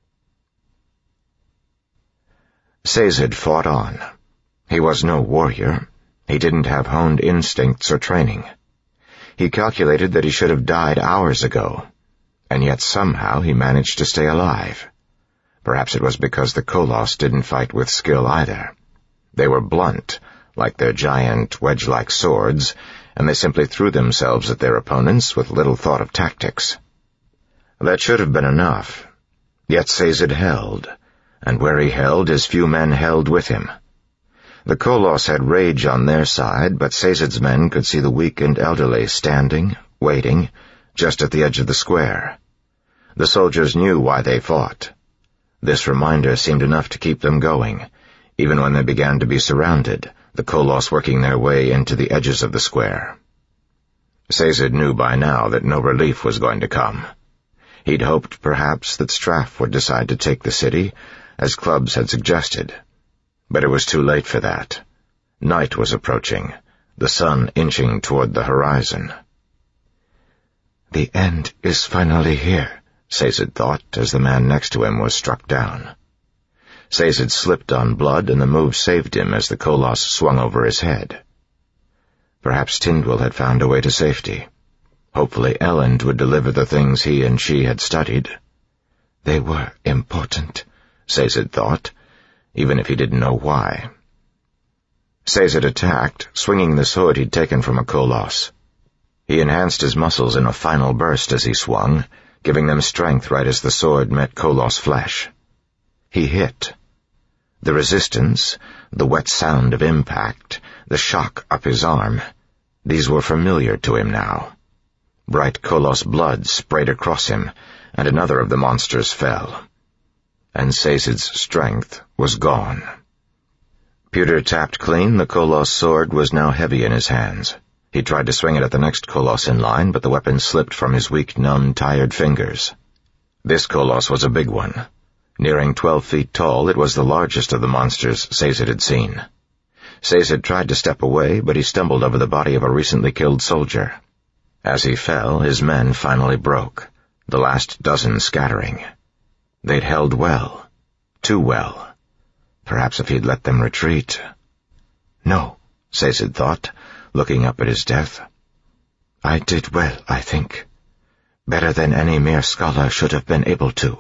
Sazed fought on. He was no warrior. He didn't have honed instincts or training. He calculated that he should have died hours ago, and yet somehow he managed to stay alive. Perhaps it was because the Kolos didn't fight with skill either. They were blunt, like their giant, wedge-like swords, and they simply threw themselves at their opponents with little thought of tactics. That should have been enough. Yet Sazed held, and where he held, his few men held with him. The Kolos had rage on their side, but Sazed's men could see the weak and elderly standing, waiting, just at the edge of the square. The soldiers knew why they fought. This reminder seemed enough to keep them going, even when they began to be surrounded, the Kolos working their way into the edges of the square. Sazed knew by now that no relief was going to come. He'd hoped, perhaps, that Straff would decide to take the city, as Clubs had suggested. But it was too late for that. Night was approaching, the sun inching toward the horizon. "The end is finally here," Sazed thought as the man next to him was struck down. Sazed slipped on blood, and the move saved him as the Koloss swung over his head. Perhaps Tindwyl had found a way to safety. Hopefully Elend would deliver the things he and she had studied. They were important, Sazed thought, even if he didn't know why. Sazed attacked, swinging the sword he'd taken from a Koloss. He enhanced his muscles in a final burst as he swung, giving them strength right as the sword met Koloss' flesh. He hit. The resistance, the wet sound of impact, the shock up his arm, these were familiar to him now. Bright Koloss blood sprayed across him, and another of the monsters fell. And Sazed's strength was gone. Pewter tapped clean, the Koloss sword was now heavy in his hands. He tried to swing it at the next Koloss in line, but the weapon slipped from his weak, numb, tired fingers. This Koloss was a big one. Nearing twelve feet tall, it was the largest of the monsters Sazed had seen. Sazed tried to step away, but he stumbled over the body of a recently killed soldier. As he fell, his men finally broke, the last dozen scattering. They'd held well, too well. Perhaps if he'd let them retreat. No, Sazed thought, looking up at his death. I did well, I think. Better than any mere scholar should have been able to.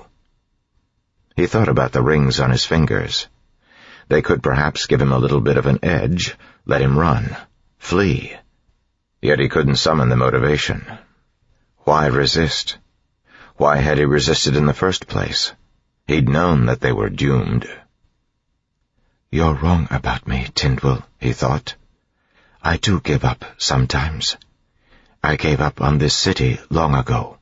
He thought about the rings on his fingers. They could perhaps give him a little bit of an edge, let him run, flee. Yet he couldn't summon the motivation. Why resist? Why had he resisted in the first place? He'd known that they were doomed. You're wrong about me, Tindwyl, he thought. I do give up sometimes. I gave up on this city long ago.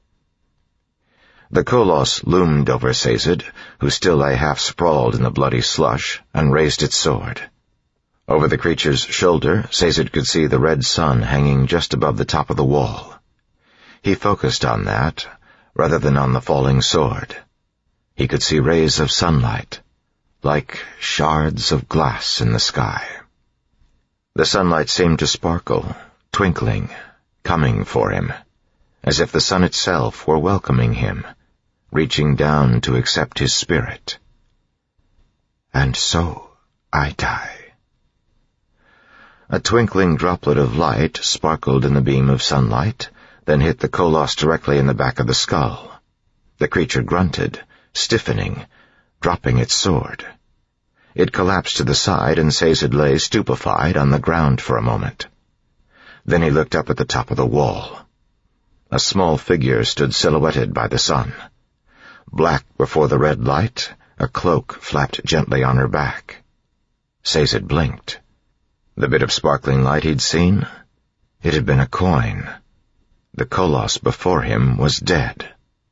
The Koloss loomed over Sazed, who still lay half-sprawled in the bloody slush, and raised its sword. Over the creature's shoulder, Sazed could see the red sun hanging just above the top of the wall. He focused on that, rather than on the falling sword. He could see rays of sunlight, like shards of glass in the sky. The sunlight seemed to sparkle, twinkling, coming for him, as if the sun itself were welcoming him, reaching down to accept his spirit. And so I die. A twinkling droplet of light sparkled in the beam of sunlight, then hit the Koloss directly in the back of the skull. The creature grunted, stiffening, dropping its sword. It collapsed to the side, and Sazed lay stupefied on the ground for a moment. Then he looked up at the top of the wall. A small figure stood silhouetted by the sun. Black before the red light, a cloak flapped gently on her back. Sazed blinked. The bit of sparkling light he'd seen? It had been a coin. The Koloss before him was dead.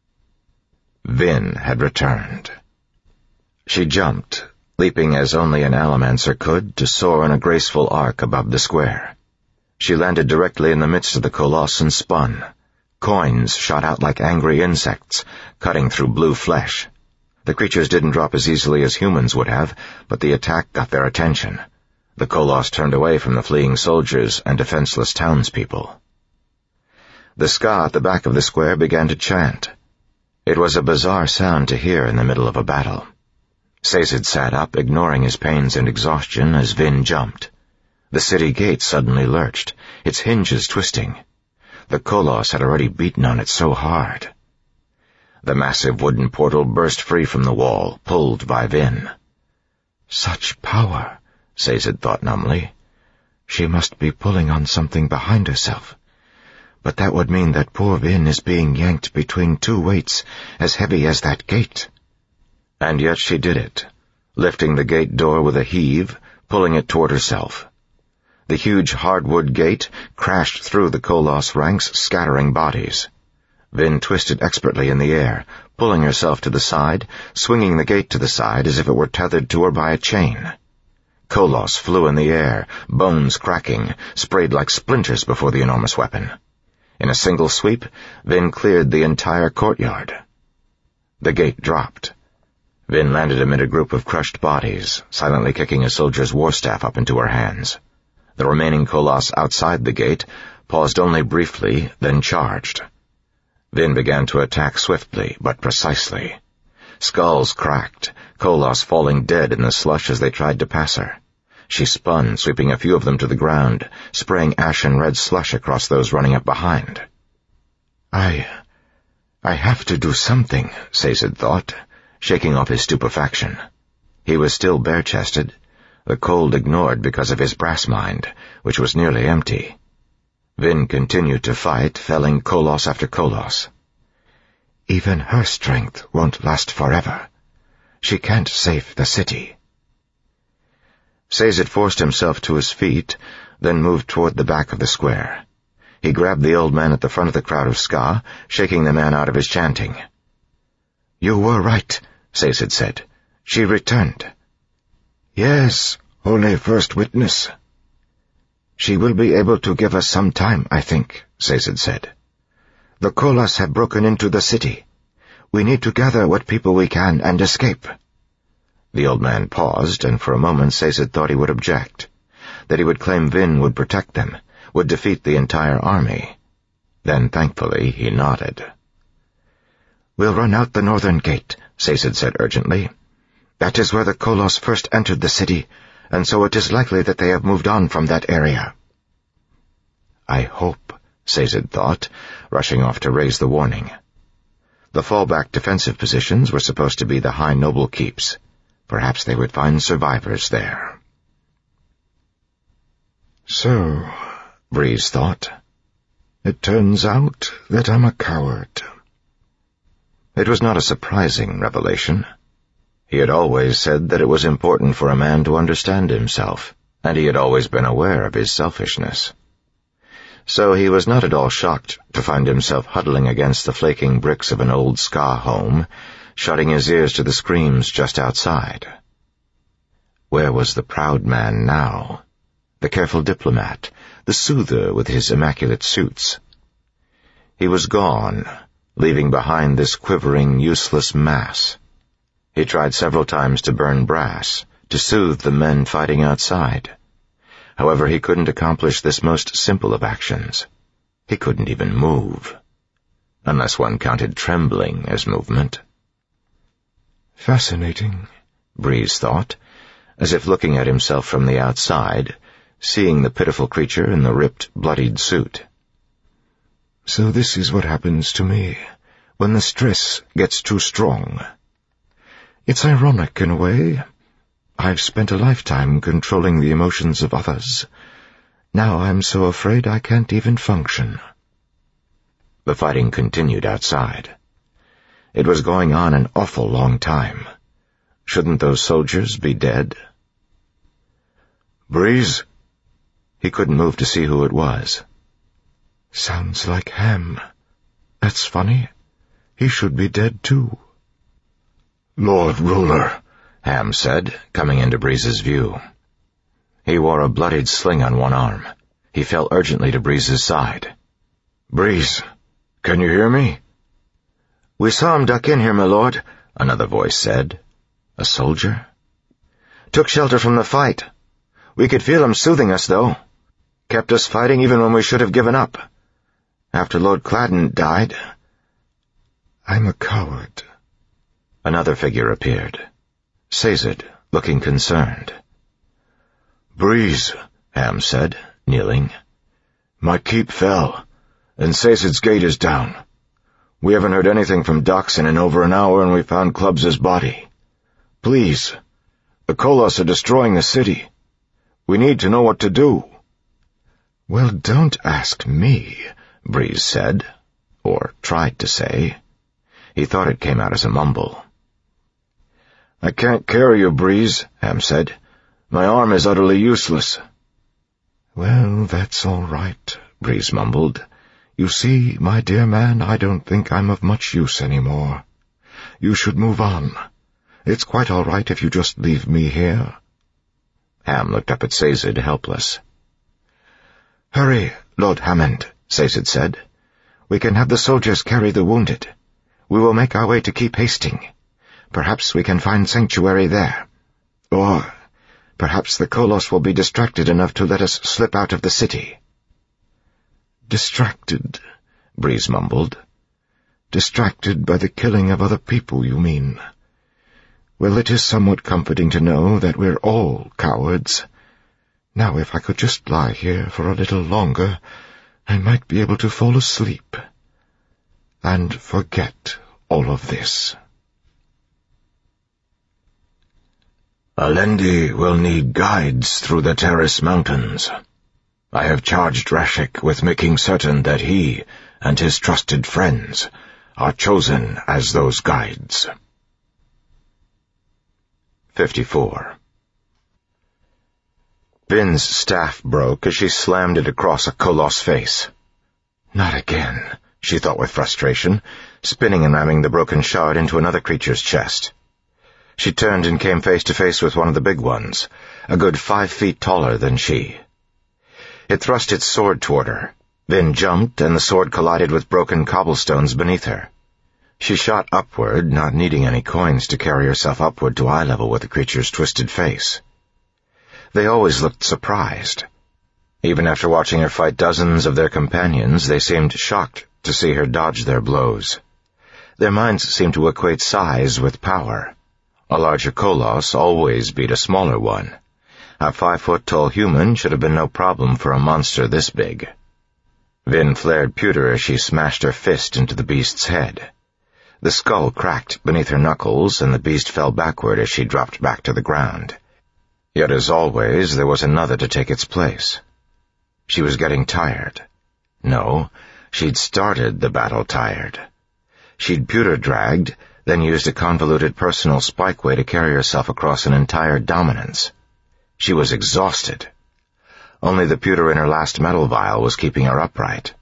Vin had returned. She jumped, leaping as only an Allomancer could to soar in a graceful arc above the square. She landed directly in the midst of the Koloss and spun. Coins shot out like angry insects, cutting through blue flesh. The creatures didn't drop as easily as humans would have, but the attack got their attention. The Koloss turned away from the fleeing soldiers and defenseless townspeople. The ska at the back of the square began to chant. It was a bizarre sound to hear in the middle of a battle. Sazed sat up, ignoring his pains and exhaustion, as Vin jumped. The city gate suddenly lurched, its hinges twisting. The Koloss had already beaten on it so hard. The massive wooden portal burst free from the wall, pulled by Vin. Such power, Sazed thought numbly. She must be pulling on something behind herself. But that would mean that poor Vin is being yanked between two weights as heavy as that gate. And yet she did it, lifting the gate door with a heave, pulling it toward herself. The huge hardwood gate crashed through the Koloss ranks, scattering bodies. Vin twisted expertly in the air, pulling herself to the side, swinging the gate to the side as if it were tethered to her by a chain. Koloss flew in the air, bones cracking, sprayed like splinters before the enormous weapon. In a single sweep, Vin cleared the entire courtyard. The gate dropped. Vin landed amid a group of crushed bodies, silently kicking a soldier's warstaff up into her hands. The remaining Koloss outside the gate paused only briefly, then charged. Vin began to attack swiftly, but precisely. Skulls cracked, Koloss falling dead in the slush as they tried to pass her. She spun, sweeping a few of them to the ground, spraying ashen-red slush across those running up behind. I... I have to do something, Sazed thought, shaking off his stupefaction. He was still bare-chested, the cold ignored because of his brass mind, which was nearly empty. Vin continued to fight, felling Koloss after Koloss. Even her strength won't last forever. She can't save the city. Sazed forced himself to his feet, then moved toward the back of the square. He grabbed the old man at the front of the crowd of Ska, shaking the man out of his chanting. "You were right," Sazed said. "She returned." "Yes, only first witness." "She will be able to give us some time, I think," Sazed said. "The Koloss have broken into the city. We need to gather what people we can and escape." The old man paused, and for a moment Sazed thought he would object, that he would claim Vin would protect them, would defeat the entire army. Then, thankfully, he nodded. "We'll run out the northern gate," Sazed said urgently. "That is where the Koloss first entered the city, and so it is likely that they have moved on from that area." "I hope," Sazed thought, rushing off to raise the warning. The fallback defensive positions were supposed to be the high noble keeps. Perhaps they would find survivors there. So, Breeze thought, it turns out that I'm a coward. It was not a surprising revelation. He had always said that it was important for a man to understand himself, and he had always been aware of his selfishness. So he was not at all shocked to find himself huddling against the flaking bricks of an old Ska home, shutting his ears to the screams just outside. Where was the proud man now? The careful diplomat, the soother with his immaculate suits? He was gone, leaving behind this quivering, useless mass. He tried several times to burn brass, to soothe the men fighting outside. However, he couldn't accomplish this most simple of actions. He couldn't even move, unless one counted trembling as movement. Fascinating, Breeze thought, as if looking at himself from the outside, seeing the pitiful creature in the ripped, bloodied suit. So this is what happens to me when the stress gets too strong. It's ironic in a way. I've spent a lifetime controlling the emotions of others. Now I'm so afraid I can't even function. The fighting continued outside. It was going on an awful long time. Shouldn't those soldiers be dead? Breeze? He couldn't move to see who it was. Sounds like Ham. That's funny. He should be dead too. Lord Ruler, Ham said, coming into Breeze's view. He wore a bloodied sling on one arm. He fell urgently to Breeze's side. Breeze, can you hear me? We saw him duck in here, my lord, another voice said. A soldier? Took shelter from the fight. We could feel him soothing us, though. Kept us fighting even when we should have given up. After Lord Cladden died. I'm a coward. Another figure appeared. Sazed, looking concerned. Breeze, Ham said, kneeling. My keep fell, and Sazed's gate is down. We haven't heard anything from Doxson in over an hour, and we found Clubs' body. Please, the Koloss are destroying the city. We need to know what to do. Well, don't ask me, Breeze said, or tried to say. He thought it came out as a mumble. I can't carry you, Breeze, Ham said. My arm is utterly useless. Well, that's all right, Breeze mumbled. You see, my dear man, I don't think I'm of much use anymore. You should move on. It's quite all right if you just leave me here. Ham looked up at Sazed, helpless. Hurry, Lord Hammond, Sazed said. We can have the soldiers carry the wounded. We will make our way to Keep Hasting. Perhaps we can find sanctuary there. Or perhaps the Koloss will be distracted enough to let us slip out of the city." "Distracted," Breeze mumbled. "Distracted by the killing of other people, you mean? Well, it is somewhat comforting to know that we're all cowards. Now, if I could just lie here for a little longer, I might be able to fall asleep and forget all of this." "Alendi will need guides through the Terrace Mountains. I have charged Rashek with making certain that he and his trusted friends are chosen as those guides." fifty-four. Vin's staff broke as she slammed it across a Koloss face. Not again, she thought with frustration, spinning and ramming the broken shard into another creature's chest. She turned and came face to face with one of the big ones, a good five feet taller than she. It thrust its sword toward her. Vin jumped, and the sword collided with broken cobblestones beneath her. She shot upward, not needing any coins to carry herself upward to eye level with the creature's twisted face. They always looked surprised. Even after watching her fight dozens of their companions, they seemed shocked to see her dodge their blows. Their minds seemed to equate size with power. A larger Koloss always beat a smaller one. A five-foot-tall human should have been no problem for a monster this big. Vin flared pewter as she smashed her fist into the beast's head. The skull cracked beneath her knuckles, and the beast fell backward as she dropped back to the ground. Yet, as always, there was another to take its place. She was getting tired. No, she'd started the battle tired. She'd pewter-dragged, then used a convoluted personal spikeway to carry herself across an entire dominance. She was exhausted. Only the pewter in her last metal vial was keeping her upright.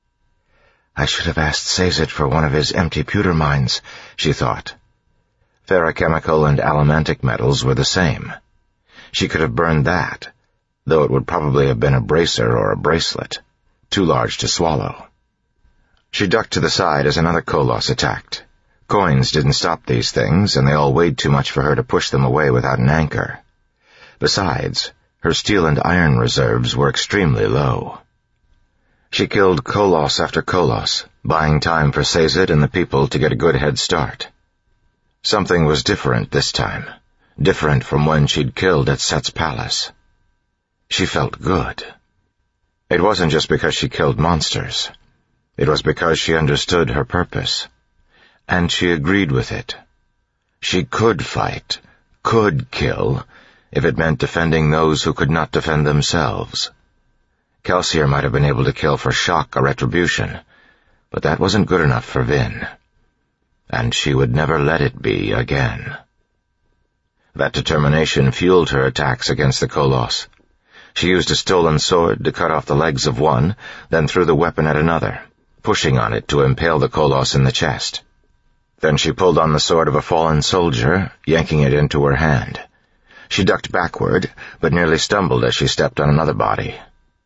I should have asked Sazed for one of his empty pewter mines, she thought. Ferrochemical and allomantic metals were the same. She could have burned that, though it would probably have been a bracer or a bracelet, too large to swallow. She ducked to the side as another Koloss attacked. Coins didn't stop these things, and they all weighed too much for her to push them away without an anchor. Besides, her steel and iron reserves were extremely low. She killed Koloss after Koloss, buying time for Sazed and the people to get a good head start. Something was different this time, different from when she'd killed at Set's palace. She felt good. It wasn't just because she killed monsters. It was because she understood her purpose. And she agreed with it. She could fight, could kill, if it meant defending those who could not defend themselves. Kelsier might have been able to kill for shock or retribution, but that wasn't good enough for Vin. And she would never let it be again. That determination fueled her attacks against the Koloss. She used a stolen sword to cut off the legs of one, then threw the weapon at another, pushing on it to impale the Koloss in the chest. Then she pulled on the sword of a fallen soldier, yanking it into her hand. She ducked backward, but nearly stumbled as she stepped on another body.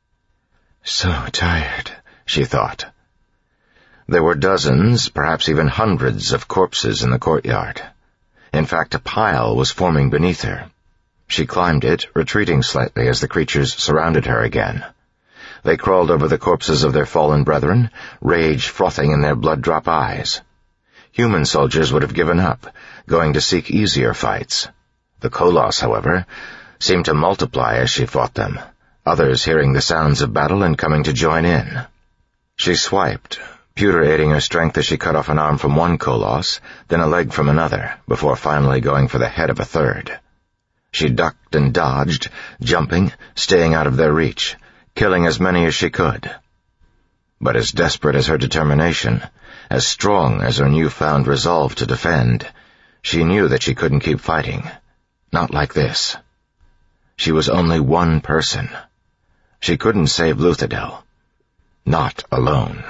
So tired, she thought. There were dozens, perhaps even hundreds of corpses in the courtyard. In fact, a pile was forming beneath her. She climbed it, retreating slightly as the creatures surrounded her again. They crawled over the corpses of their fallen brethren, rage frothing in their blood-drop eyes. Human soldiers would have given up, going to seek easier fights. The Koloss, however, seemed to multiply as she fought them, others hearing the sounds of battle and coming to join in. She swiped, pewter aiding her strength as she cut off an arm from one Koloss, then a leg from another, before finally going for the head of a third. She ducked and dodged, jumping, staying out of their reach, killing as many as she could. But as desperate as her determination, as strong as her newfound resolve to defend, she knew that she couldn't keep fighting. Not like this. She was only one person. She couldn't save Luthadel. Not alone.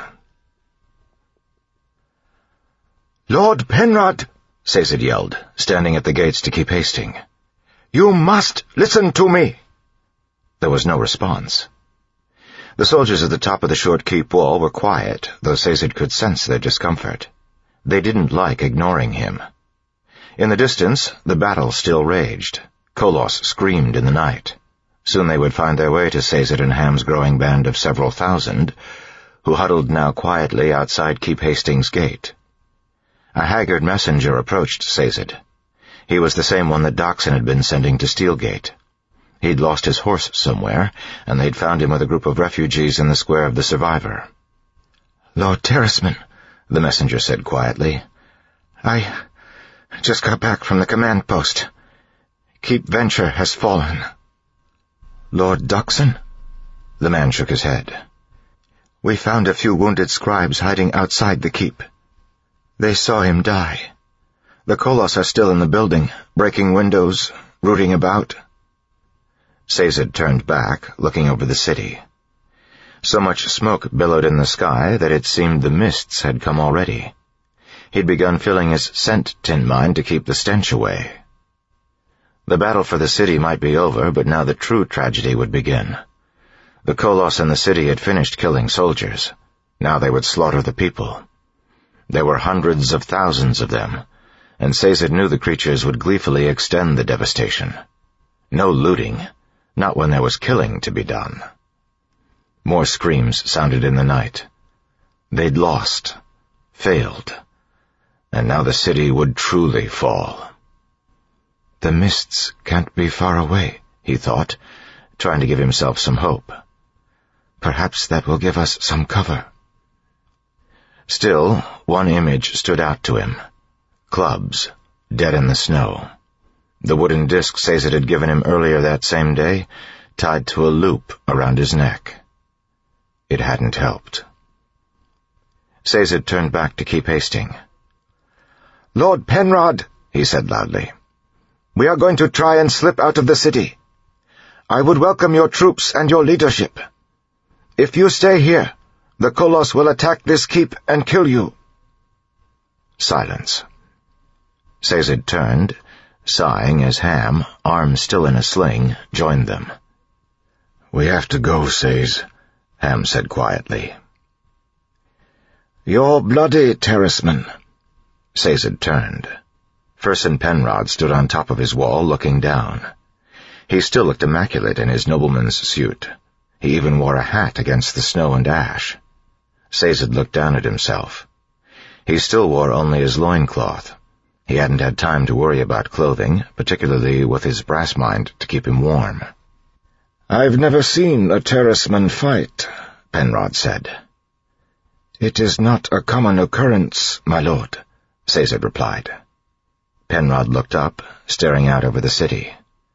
"Lord Penrod," Sazed yelled, standing at the gates to Keep Hasting. "You must listen to me." There was no response. The soldiers at the top of the short keep wall were quiet, though Sazed could sense their discomfort. They didn't like ignoring him. In the distance, the battle still raged. Kolos screamed in the night. Soon they would find their way to Sazed and Ham's growing band of several thousand, who huddled now quietly outside Keep Hastings' gate. A haggard messenger approached Sazed. He was the same one that Dockson had been sending to Steelgate. He'd lost his horse somewhere, and they'd found him with a group of refugees in the square of the Survivor. "Lord Terrisman," the messenger said quietly, "I just got back from the command post. Keep Venture has fallen." "Lord Dockson?" The man shook his head. "We found a few wounded scribes hiding outside the keep. They saw him die. The Kolos are still in the building, breaking windows, rooting about." Sazed turned back, looking over the city. So much smoke billowed in the sky that it seemed the mists had come already. He'd begun filling his scent tin mine to keep the stench away. The battle for the city might be over, but now the true tragedy would begin. The Kolos in the city had finished killing soldiers. Now they would slaughter the people. There were hundreds of thousands of them, and Sazed knew the creatures would gleefully extend the devastation. No looting, not when there was killing to be done. More screams sounded in the night. They'd lost, failed, and now the city would truly fall. "The mists can't be far away," he thought, trying to give himself some hope. "Perhaps that will give us some cover." Still, one image stood out to him. Clubs, dead in the snow. The wooden disc Sazed had given him earlier that same day, tied to a loop around his neck. It hadn't helped. Sazed turned back to Keep Hastings. "Lord Penrod," he said loudly, "we are going to try and slip out of the city. I would welcome your troops and your leadership. If you stay here, the Kolos will attack this keep and kill you." Silence. Sazed turned, sighing as Ham, arm still in a sling, joined them. "We have to go, Saz," Ham said quietly. "You're bloody, Terrisman." Sazed turned. Fersen Penrod stood on top of his wall, looking down. He still looked immaculate in his nobleman's suit. He even wore a hat against the snow and ash. Sazed looked down at himself. He still wore only his loincloth. He hadn't had time to worry about clothing, particularly with his brass mind to keep him warm. "I've never seen a Terrisman fight," Penrod said. "It is not a common occurrence, my lord," Sazed replied. Penrod looked up, staring out over the city.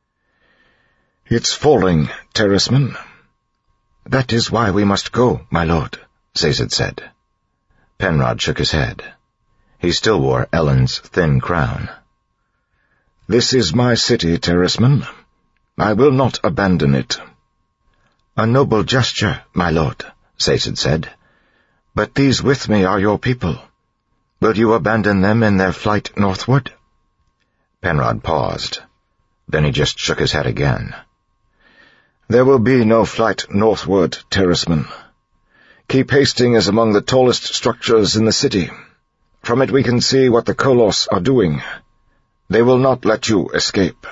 "It's falling, Terrisman." "That is why we must go, my lord," Sazed said. Penrod shook his head. He still wore Ellen's thin crown. "This is my city, Terrisman. I will not abandon it." "A noble gesture, my lord," Sazed said. "But these with me are your people. Will you abandon them in their flight northward?" Penrod paused. Then he just shook his head again. "There will be no flight northward, Terrisman. Keep Hastings is among the tallest structures in the city. From it we can see what the Kolos are doing. They will not let you escape."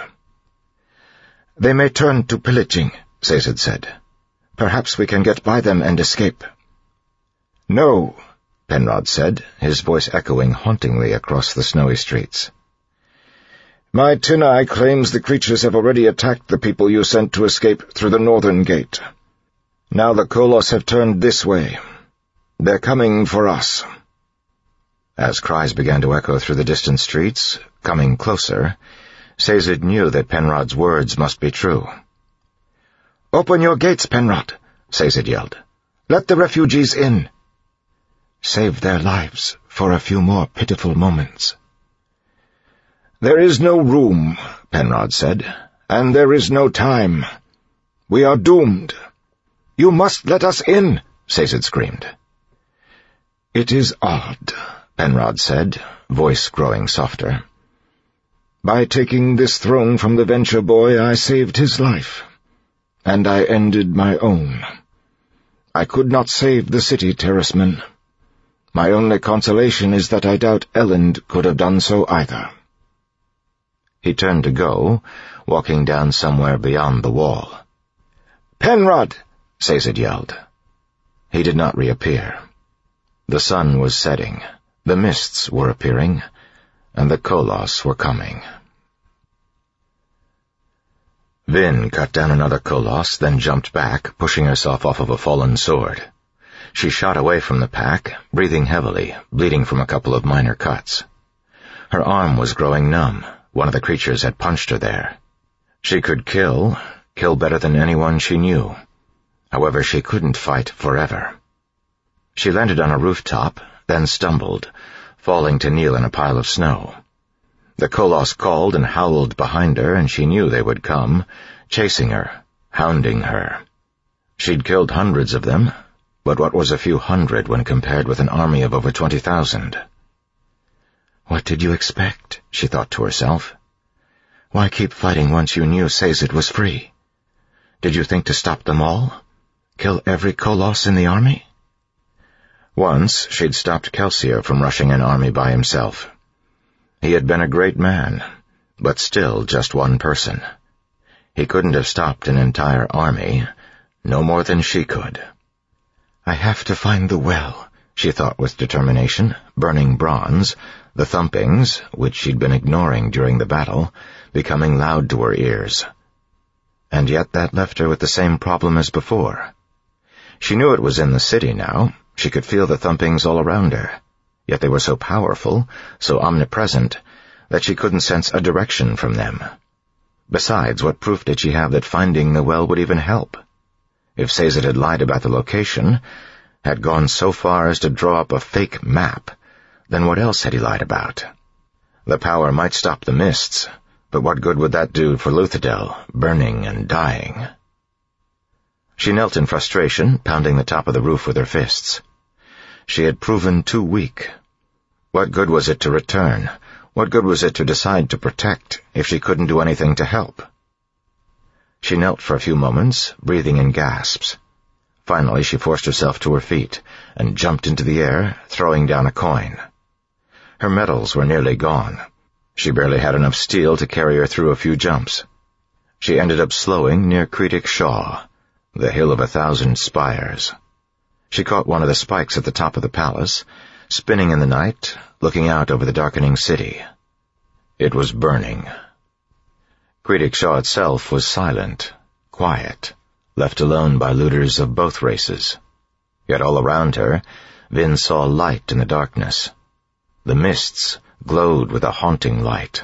"They may turn to pillaging," Sazed said. "Perhaps we can get by them and escape." "No," Penrod said, his voice echoing hauntingly across the snowy streets. "My Tinai claims the creatures have already attacked the people you sent to escape through the northern gate. Now the Kolos have turned this way. They're coming for us." As cries began to echo through the distant streets, coming closer, Sazed knew that Penrod's words must be true. "Open your gates, Penrod," Sazed yelled. "Let the refugees in." "Save their lives for a few more pitiful moments." "There is no room," Penrod said, "and there is no time. We are doomed." "You must let us in," Sazed screamed. "It is odd," Penrod said, voice growing softer. "By taking this throne from the Venture boy, I saved his life, and I ended my own. I could not save the city, Terrisman. My only consolation is that I doubt Elend could have done so either." He turned to go, walking down somewhere beyond the wall. "Penrod!" Sazed yelled. He did not reappear. The sun was setting, the mists were appearing, and the Koloss were coming. Vin cut down another Koloss, then jumped back, pushing herself off of a fallen sword. She shot away from the pack, breathing heavily, bleeding from a couple of minor cuts. Her arm was growing numb. One of the creatures had punched her there. She could kill, kill better than anyone she knew. However, she couldn't fight forever. She landed on a rooftop, then stumbled, falling to kneel in a pile of snow. The Koloss called and howled behind her, and she knew they would come, chasing her, hounding her. She'd killed hundreds of them, but what was a few hundred when compared with an army of over twenty thousand? "What did you expect?" she thought to herself. "Why keep fighting once you knew Sazed was free? Did you think to stop them all? Kill every Koloss in the army?" Once she'd stopped Kelsier from rushing an army by himself. He had been a great man, but still just one person. He couldn't have stopped an entire army, no more than she could. "I have to find the well," she thought with determination, burning bronze, the thumpings, which she'd been ignoring during the battle, becoming loud to her ears. And yet that left her with the same problem as before. She knew it was in the city now. She could feel the thumpings all around her. Yet they were so powerful, so omnipresent, that she couldn't sense a direction from them. Besides, what proof did she have that finding the well would even help? If Sazed had lied about the location, had gone so far as to draw up a fake map, then what else had he lied about? The power might stop the mists, but what good would that do for Luthadel, burning and dying? She knelt in frustration, pounding the top of the roof with her fists. She had proven too weak. What good was it to return? What good was it to decide to protect if she couldn't do anything to help? She knelt for a few moments, breathing in gasps. Finally, she forced herself to her feet and jumped into the air, throwing down a coin. Her medals were nearly gone. She barely had enough steel to carry her through a few jumps. She ended up slowing near Creedic Shaw, the hill of a thousand spires. She caught one of the spikes at the top of the palace, spinning in the night, looking out over the darkening city. It was burning. Creedic Shaw itself was silent, quiet, left alone by looters of both races. Yet all around her, Vin saw light in the darkness. The mists glowed with a haunting light.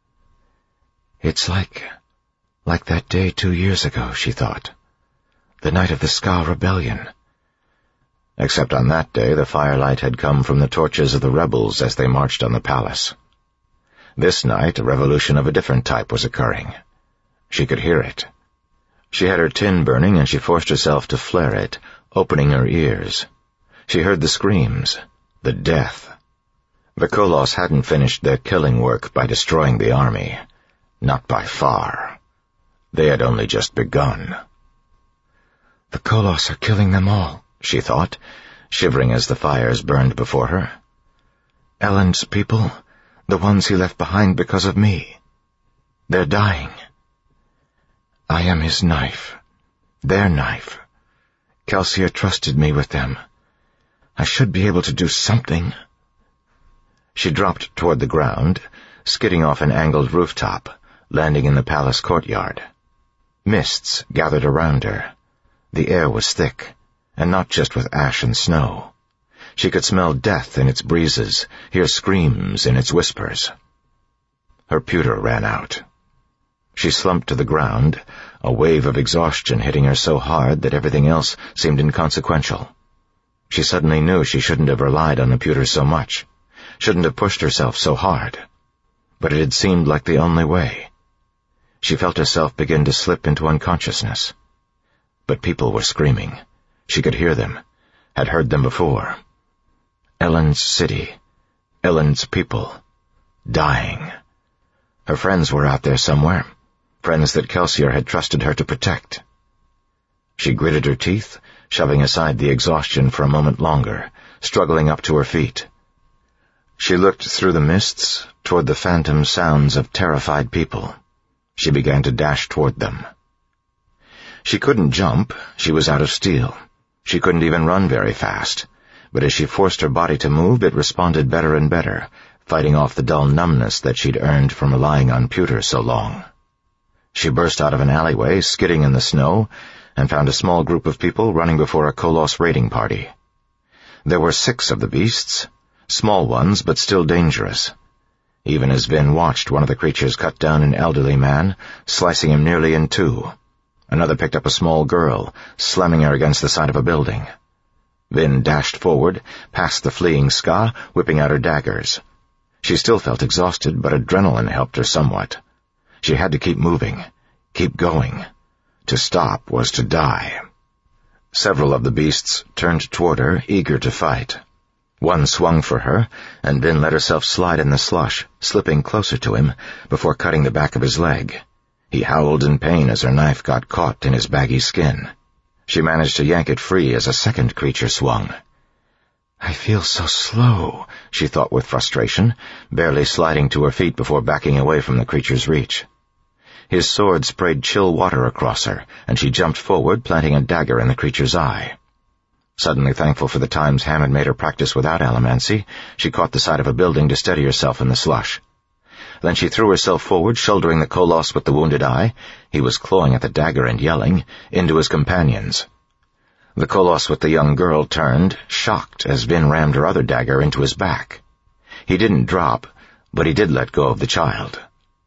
"It's like, like that day two years ago," she thought. "The night of the Ska Rebellion." Except on that day the firelight had come from the torches of the rebels as they marched on the palace. This night a revolution of a different type was occurring. She could hear it. She had her tin burning and she forced herself to flare it, opening her ears. She heard the screams, the death. The Koloss hadn't finished their killing work by destroying the army. Not by far. They had only just begun. "The Koloss are killing them all," she thought, shivering as the fires burned before her. "Elend's people, the ones he left behind because of me. They're dying. I am his knife, their knife. Kelsier trusted me with them. I should be able to do something." She dropped toward the ground, skidding off an angled rooftop, landing in the palace courtyard. Mists gathered around her. The air was thick, and not just with ash and snow. She could smell death in its breezes, hear screams in its whispers. Her pewter ran out. She slumped to the ground, a wave of exhaustion hitting her so hard that everything else seemed inconsequential. She suddenly knew she shouldn't have relied on the pewter so much, shouldn't have pushed herself so hard. But it had seemed like the only way. She felt herself begin to slip into unconsciousness. But people were screaming. She could hear them, had heard them before. Elend's city, Elend's people, dying. Her friends were out there somewhere, friends that Kelsier had trusted her to protect. She gritted her teeth, shoving aside the exhaustion for a moment longer, struggling up to her feet. She looked through the mists toward the phantom sounds of terrified people. She began to dash toward them. She couldn't jump, she was out of steel. She couldn't even run very fast, but as she forced her body to move, it responded better and better, fighting off the dull numbness that she'd earned from relying on pewter so long. She burst out of an alleyway, skidding in the snow, and found a small group of people running before a Koloss raiding party. There were six of the beasts, small ones but still dangerous. Even as Vin watched, one of the creatures cut down an elderly man, slicing him nearly in two. Another picked up a small girl, slamming her against the side of a building. Vin dashed forward, past the fleeing Ska, whipping out her daggers. She still felt exhausted, but adrenaline helped her somewhat. She had to keep moving, keep going. To stop was to die. Several of the beasts turned toward her, eager to fight. One swung for her, and Vin let herself slide in the slush, slipping closer to him before cutting the back of his leg. He howled in pain as her knife got caught in his baggy skin. She managed to yank it free as a second creature swung. "I feel so slow," she thought with frustration, barely sliding to her feet before backing away from the creature's reach. His sword sprayed chill water across her, and she jumped forward, planting a dagger in the creature's eye. Suddenly thankful for the times Ham had made her practice without allomancy, she caught the side of a building to steady herself in the slush. Then she threw herself forward, shouldering the Koloss with the wounded eye — he was clawing at the dagger and yelling — into his companions. The Koloss with the young girl turned, shocked, as Vin rammed her other dagger into his back. He didn't drop, but he did let go of the child.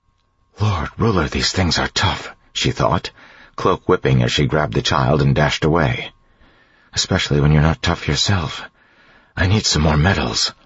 "Lord Ruler, these things are tough," she thought, cloak whipping as she grabbed the child and dashed away. "Especially when you're not tough yourself. I need some more medals."